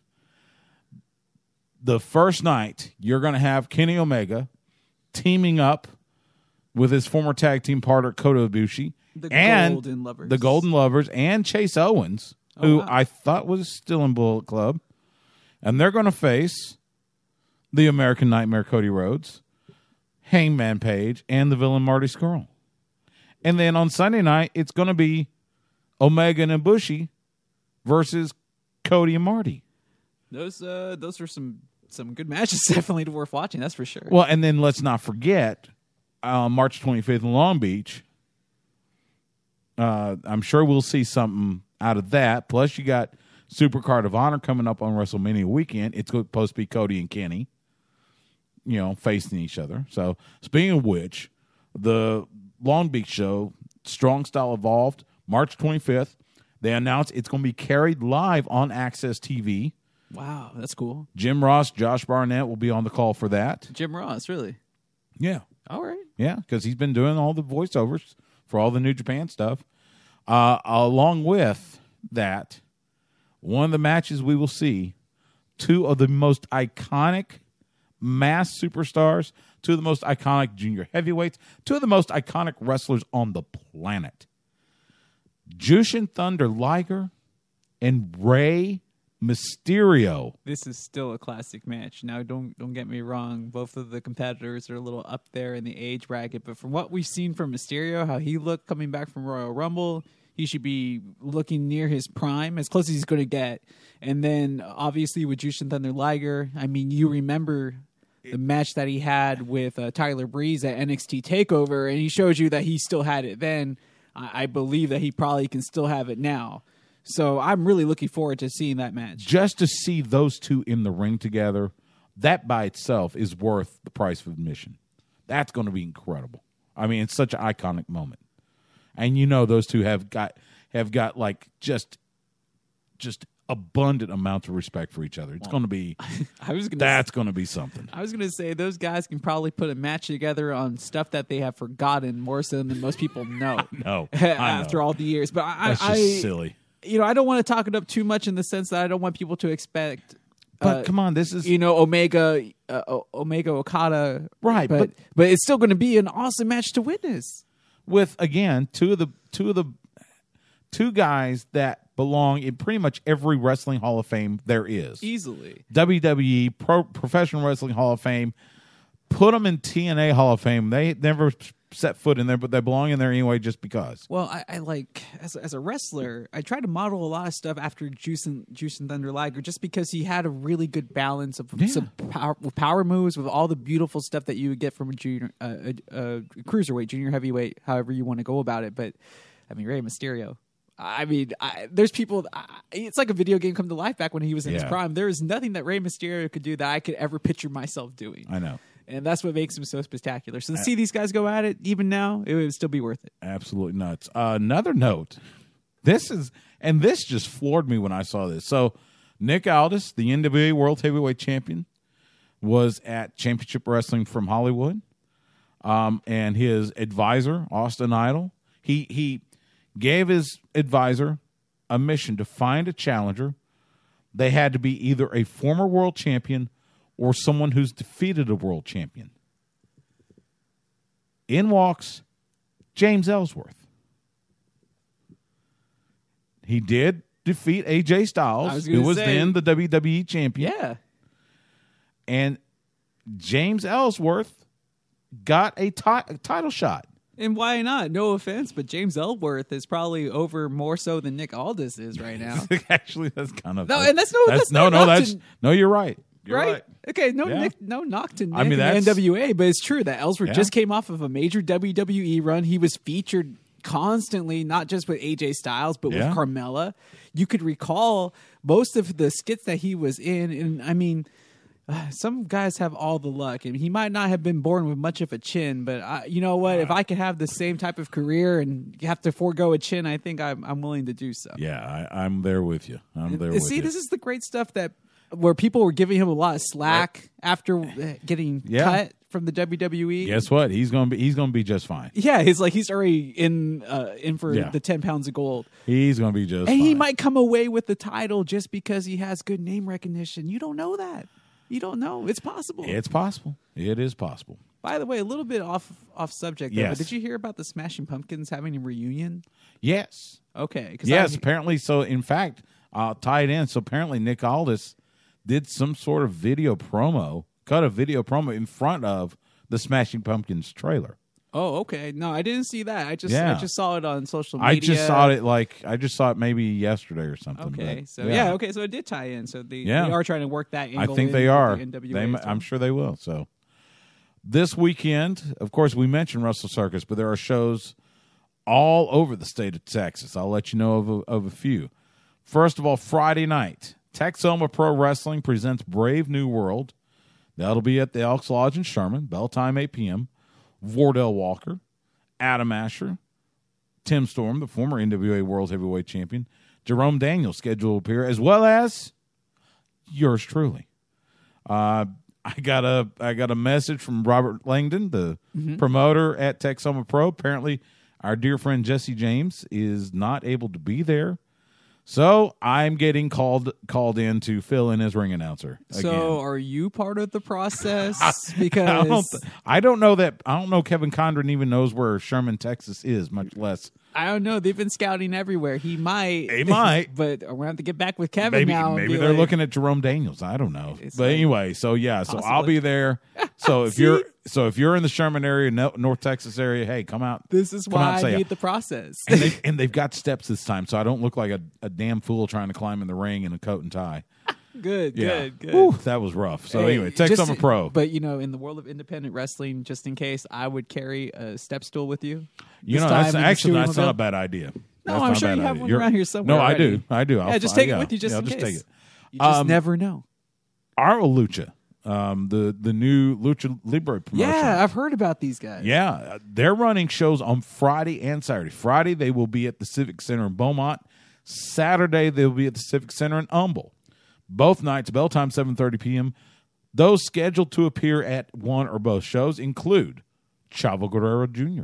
the first night you're going to have Kenny Omega teaming up with his former tag team partner Kota Ibushi the Golden Lovers and Chase Owens, who I thought was still in Bullet Club, and they're going to face the American Nightmare Cody Rhodes, Hangman Page, and the Villain Marty Scurll. And then on Sunday night, it's going to be Omega and Ibushi versus Cody and Marty. Those are some good matches, definitely worth watching. That's for sure. Well, and then let's not forget. March 25th in Long Beach. I'm sure we'll see something out of that. Plus, you got Supercard of Honor coming up on WrestleMania weekend. It's supposed to be Cody and Kenny, facing each other. So, speaking of which, the Long Beach show, Strong Style Evolved, March 25th. They announced it's going to be carried live on Access TV. Wow, that's cool. Jim Ross, Josh Barnett will be on the call for that. Jim Ross, really? Yeah. All right. Yeah, because he's been doing all the voiceovers for all the New Japan stuff. Along with that, one of the matches we will see, two of the most iconic mass superstars, two of the most iconic junior heavyweights, two of the most iconic wrestlers on the planet. Jushin Thunder Liger and Rey Mysterio. This is still a classic match. Now, don't get me wrong. Both of the competitors are a little up there in the age bracket, but from what we've seen from Mysterio, how he looked coming back from Royal Rumble, he should be looking near his prime, as close as he's going to get. And then, obviously, with Jushin Thunder Liger, I mean, you remember the match that he had with Tyler Breeze at NXT TakeOver, and he showed you that he still had it then. I believe that he probably can still have it now. So I'm really looking forward to seeing that match. Just to see those two in the ring together, that by itself is worth the price of admission. That's going to be incredible. I mean, it's such an iconic moment. And you know those two have got like just abundant amounts of respect for each other. It's going to be that's going to be something. I was going to say those guys can probably put a match together on stuff that they have forgotten more so than most people know. After all the years, but that's just silly. You know, I don't want to talk it up too much in the sense that I don't want people to expect. But come on, this is Omega Okada, right? But it's still going to be an awesome match to witness. With again two guys that belong in pretty much every wrestling Hall of Fame there is. Easily. WWE, Professional Wrestling Hall of Fame. Put them in TNA Hall of Fame. They never set foot in there, but they belong in there anyway just because. Well, I like, as a wrestler, I try to model a lot of stuff after Jushin Thunder Liger just because he had a really good balance of some power moves with all the beautiful stuff that you would get from a cruiserweight, junior heavyweight, however you want to go about it. But, I mean, Rey Mysterio. I mean, there's people. It's like a video game come to life back when he was in his prime. There is nothing that Rey Mysterio could do that I could ever picture myself doing. I know. And that's what makes him so spectacular. So to see these guys go at it, even now, it would still be worth it. Absolutely nuts. Another note. This just floored me when I saw this. So Nick Aldis, the NWA World Heavyweight Champion, was at Championship Wrestling from Hollywood. And his advisor, Austin Idol, he gave his advisor a mission to find a challenger. They had to be either a former world champion or someone who's defeated a world champion. In walks James Ellsworth. He did defeat AJ Styles, who was then the WWE champion. Yeah. And James Ellsworth got a title shot. And why not? No offense, but James Ellsworth is probably over more so than Nick Aldis is right now. Actually, that's kind of no, and that's you're right. You're right. Okay, no knock to Nick and the NWA, but it's true that Ellsworth just came off of a major WWE run. He was featured constantly, not just with AJ Styles, but with Carmella. You could recall most of the skits that he was in, and I mean, some guys have all the luck. I mean, he might not have been born with much of a chin, but you know what? If I could have the same type of career and have to forego a chin, I think I'm willing to do so. Yeah, I'm there with you. See, this is the great stuff where people were giving him a lot of slack after getting cut from the WWE. Guess what? He's gonna be just fine. Yeah, he's already in for the 10 pounds of gold. He's gonna be just fine. And he might come away with the title just because he has good name recognition. You don't know that. You don't know. It's possible. It's possible. It is possible. By the way, a little bit off subject, though, but did you hear about the Smashing Pumpkins having a reunion? Yes. Okay. Yes, apparently. So, in fact, tied in. So, apparently, Nick Aldis did some sort of cut a video promo in front of the Smashing Pumpkins trailer. Oh, okay. No, I didn't see that. I just saw it on social media. I just saw it maybe yesterday or something. Okay. But, so okay, so it did tie in. So they are trying to work that angle. I think they are. The NWA I'm sure they will. So this weekend, of course, we mentioned Wrestle Circus, but there are shows all over the state of Texas. I'll let you know of a few. First of all, Friday night, Texoma Pro Wrestling presents Brave New World. That'll be at the Elks Lodge in Sherman. Bell time 8 p.m. Vordell Walker, Adam Asher, Tim Storm, the former NWA World Heavyweight Champion, Jerome Daniels scheduled to appear, as well as yours truly. I got a message from Robert Langdon, the promoter at Texoma Pro. Apparently, our dear friend Jesse James is not able to be there. So I'm getting called in to fill in as ring announcer again. So are you part of the process? Because I don't know Kevin Condren even knows where Sherman, Texas is, much less. I don't know. They've been scouting everywhere. He might. But we're going to have to get back with Kevin now. Maybe they're looking at Jerome Daniels. I don't know. But anyway, so I'll be there. So if you're in the Sherman area, North Texas area, hey, come out. This is why I need the process. And they've got steps this time, so I don't look like a damn fool trying to climb in the ring in a coat and tie. Good. Whew, that was rough. So anyway, Texoma Pro. But in the world of independent wrestling, just in case, I would carry a step stool with you. That's not a bad idea. No, I'm sure you have one around here somewhere. No, already. I do. Yeah, just take it with you just in case. Take it. You just never know. Our Lucha, the new Lucha Libre promotion. Yeah, I've heard about these guys. Yeah, they're running shows on Friday and Saturday. Friday, they will be at the Civic Center in Beaumont. Saturday, they'll be at the Civic Center in Humble. Both nights, bell time 7:30 p.m. Those scheduled to appear at one or both shows include Chavo Guerrero Jr.,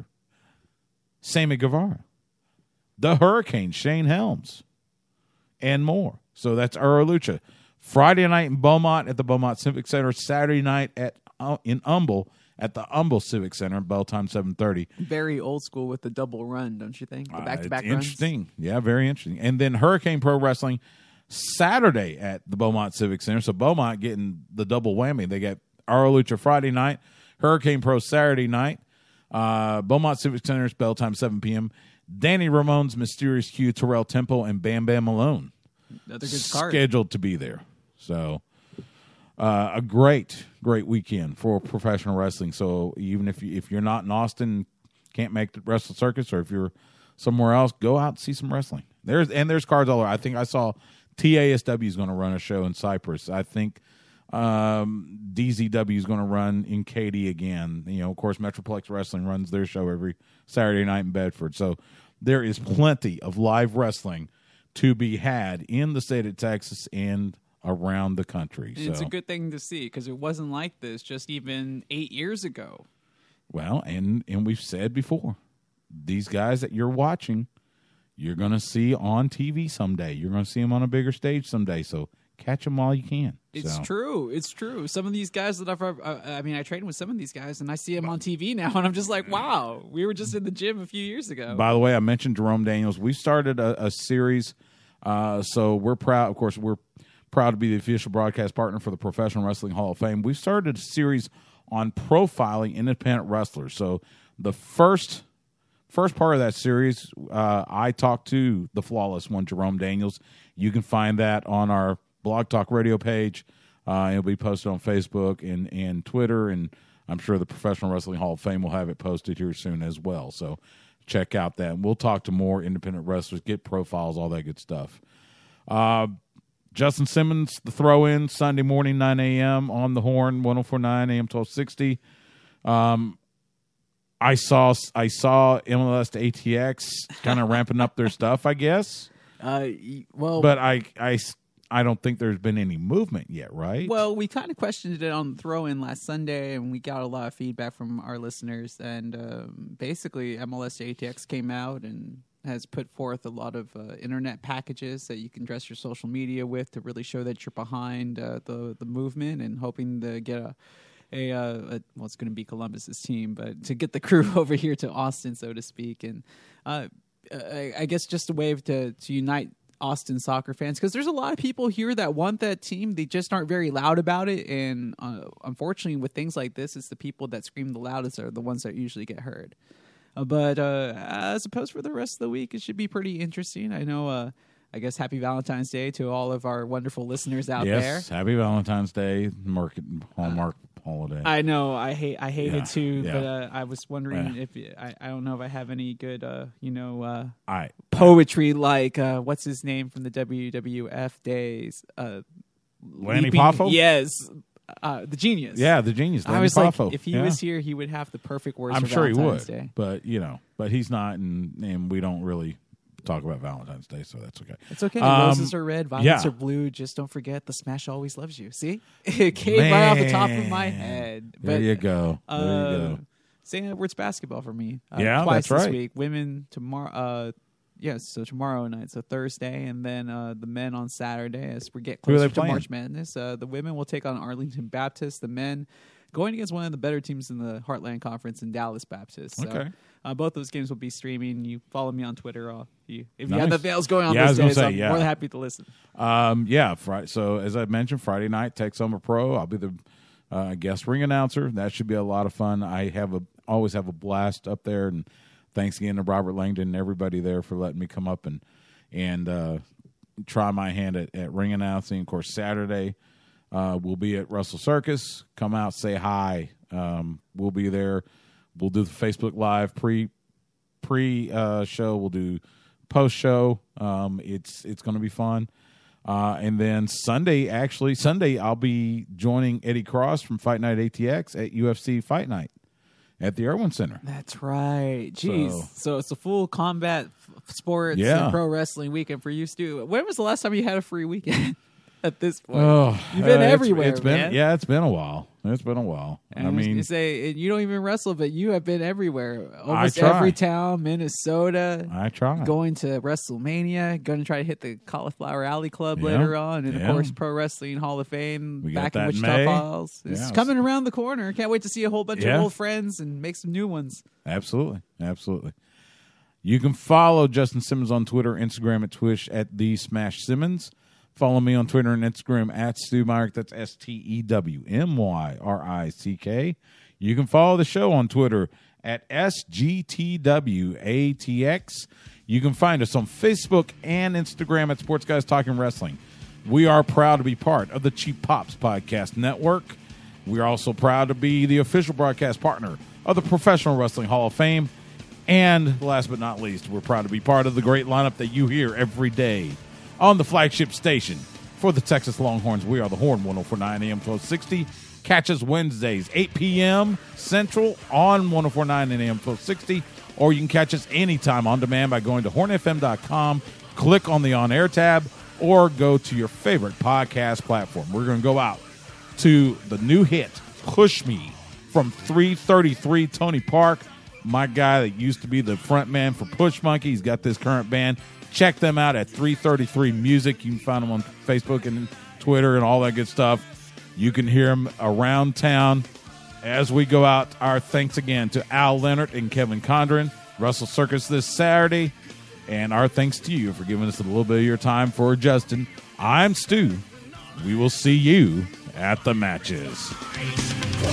Sammy Guevara, the Hurricane, Shane Helms, and more. So that's Euro Lucha. Friday night in Beaumont at the Beaumont Civic Center. Saturday night in Humble at the Humble Civic Center. Bell time 7:30. Very old school with the double run, don't you think? The back-to-back runs. Interesting. Yeah, very interesting. And then Hurricane Pro Wrestling Saturday at the Beaumont Civic Center. So Beaumont getting the double whammy. They got Euro Lucha Friday night, Hurricane Pro Saturday night. Beaumont Civic Center, bell time 7 p.m. Danny Ramone's Mysterious Q, Terrell Temple, and Bam Bam Malone. Another good card. Scheduled to be there. So a great weekend for professional wrestling. So even if you're not in Austin, can't make the Wrestle Circus, or if you're somewhere else, go out and see some wrestling. There's cards all over. I think I saw TASW is going to run a show in Cyprus. I think DZW is going to run in Katy again. Of course, Metroplex Wrestling runs their show every Saturday night in Bedford. So there is plenty of live wrestling to be had in the state of Texas and around the country. And it's a good thing to see, because it wasn't like this just even 8 years ago. Well, and we've said before, these guys that you're watching, you're going to see on TV someday. You're going to see them on a bigger stage someday. So catch them while you can. It's true. It's true. Some of these guys that I trained with some of these guys, and I see them on TV now, and I'm just like, wow, we were just in the gym a few years ago. By the way, I mentioned Jerome Daniels. We started a series, so we're proud. Of course, we're proud to be the official broadcast partner for the Professional Wrestling Hall of Fame. We started a series on profiling independent wrestlers. So the first part of that series, I talked to the flawless one, Jerome Daniels. You can find that on our Blog Talk Radio page. It'll be posted on Facebook and Twitter, and I'm sure the Professional Wrestling Hall of Fame will have it posted here soon as well. So check out that. And we'll talk to more independent wrestlers, get profiles, all that good stuff. Justin Simmons, the throw-in, Sunday morning, 9 a.m. on the Horn, 104.9 AM 1260. I saw MLS to ATX kind of ramping up their stuff, I guess. But I don't think there's been any movement yet, right? Well, we kind of questioned it on the throw-in last Sunday, and we got a lot of feedback from our listeners. And basically, MLS to ATX came out and has put forth a lot of internet packages that you can dress your social media with to really show that you're behind the movement, and hoping to get it's going to be Columbus's team, but to get the crew over here to Austin, so to speak. And I guess just a way to unite Austin soccer fans, because there's a lot of people here that want that team. They just aren't very loud about it, and unfortunately with things like this, it's the people that scream the loudest are the ones that usually get heard. But as opposed for the rest of the week, it should be pretty interesting. I know I guess happy Valentine's Day to all of our wonderful listeners out there. Yes, happy Valentine's Day, Hallmark holiday. I know, I hate it too, but I was wondering if I don't know if I have any good poetry like what's his name from the WWF days, Lanny Poffo? Yes, The Genius. Yeah, the Genius. I was Poffo. like, if he was here, he would have the perfect words I'm for sure Valentine's he would. Day. But he's not, and we don't really talk about Valentine's Day, so that's okay. It's okay. Roses are red, violets are blue. Just don't forget the Smash always loves you. See? It came right off the top of my head. There you go. St. Edward's basketball for me. Yeah, twice that's this right. week. Women tomorrow. So tomorrow night, so Thursday, and then the men on Saturday as we get Who are closer they to playing? March Madness. The women will take on Arlington Baptist. The men going against one of the better teams in the Heartland Conference in Dallas Baptist. So, Okay. both those games will be streaming. You follow me on Twitter. If you Nice. have the fails going on Yeah, I those was days, gonna I'm say, yeah. more than happy to listen. Friday. So as I mentioned, Friday night, Tech Summer Pro. I'll be the guest ring announcer. That should be a lot of fun. I always have a blast up there, and thanks again to Robert Langdon and everybody there for letting me come up and try my hand at ring announcing. Of course, Saturday we'll be at Russell Circus. Come out, say hi. We'll be there. We'll do the Facebook Live pre show. We'll do post show. It's going to be fun. And then Sunday, I'll be joining Eddie Cross from Fight Night ATX at UFC Fight Night at the Irwin Center. That's right. Jeez. So it's a full combat sports and pro wrestling weekend for you, Stu. When was the last time you had a free weekend at this point? You've been everywhere, man. Yeah, it's been a while. And I mean, say you don't even wrestle, but you have been everywhere. Almost I try. every town, Minnesota. I try. Going to WrestleMania, going to try to hit the Cauliflower Alley Club later on, and of course, Pro Wrestling Hall of Fame We back got in that Wichita May. Falls. It's Yeah. coming around the corner. Can't wait to see a whole bunch Yeah. of old friends and make some new ones. Absolutely. You can follow Justin Simmons on Twitter, Instagram, and Twitch at the Smash Simmons. Follow me on Twitter and Instagram at Stu Myrick. That's STEWMYRICK. You can follow the show on Twitter at SGTWATX. You can find us on Facebook and Instagram at Sports Guys Talking Wrestling. We are proud to be part of the Cheap Pops Podcast Network. We are also proud to be the official broadcast partner of the Professional Wrestling Hall of Fame. And last but not least, we're proud to be part of the great lineup that you hear every day on the flagship station for the Texas Longhorns. We are the Horn, 104.9 AM 1260. Catch us Wednesdays, 8 p.m. Central on 104.9 AM 1260. Or you can catch us anytime on demand by going to hornfm.com, click on the on-air tab, or go to your favorite podcast platform. We're going to go out to the new hit, Push Me, from 333 Tony Park, my guy that used to be the front man for Push Monkey. He's got this current band. Check them out at 333 Music. You can find them on Facebook and Twitter and all that good stuff. You can hear them around town. As we go out, our thanks again to Al Leonard and Kevin Condren, Russell Circus this Saturday. And our thanks to you for giving us a little bit of your time. For Justin, I'm Stu. We will see you at the matches.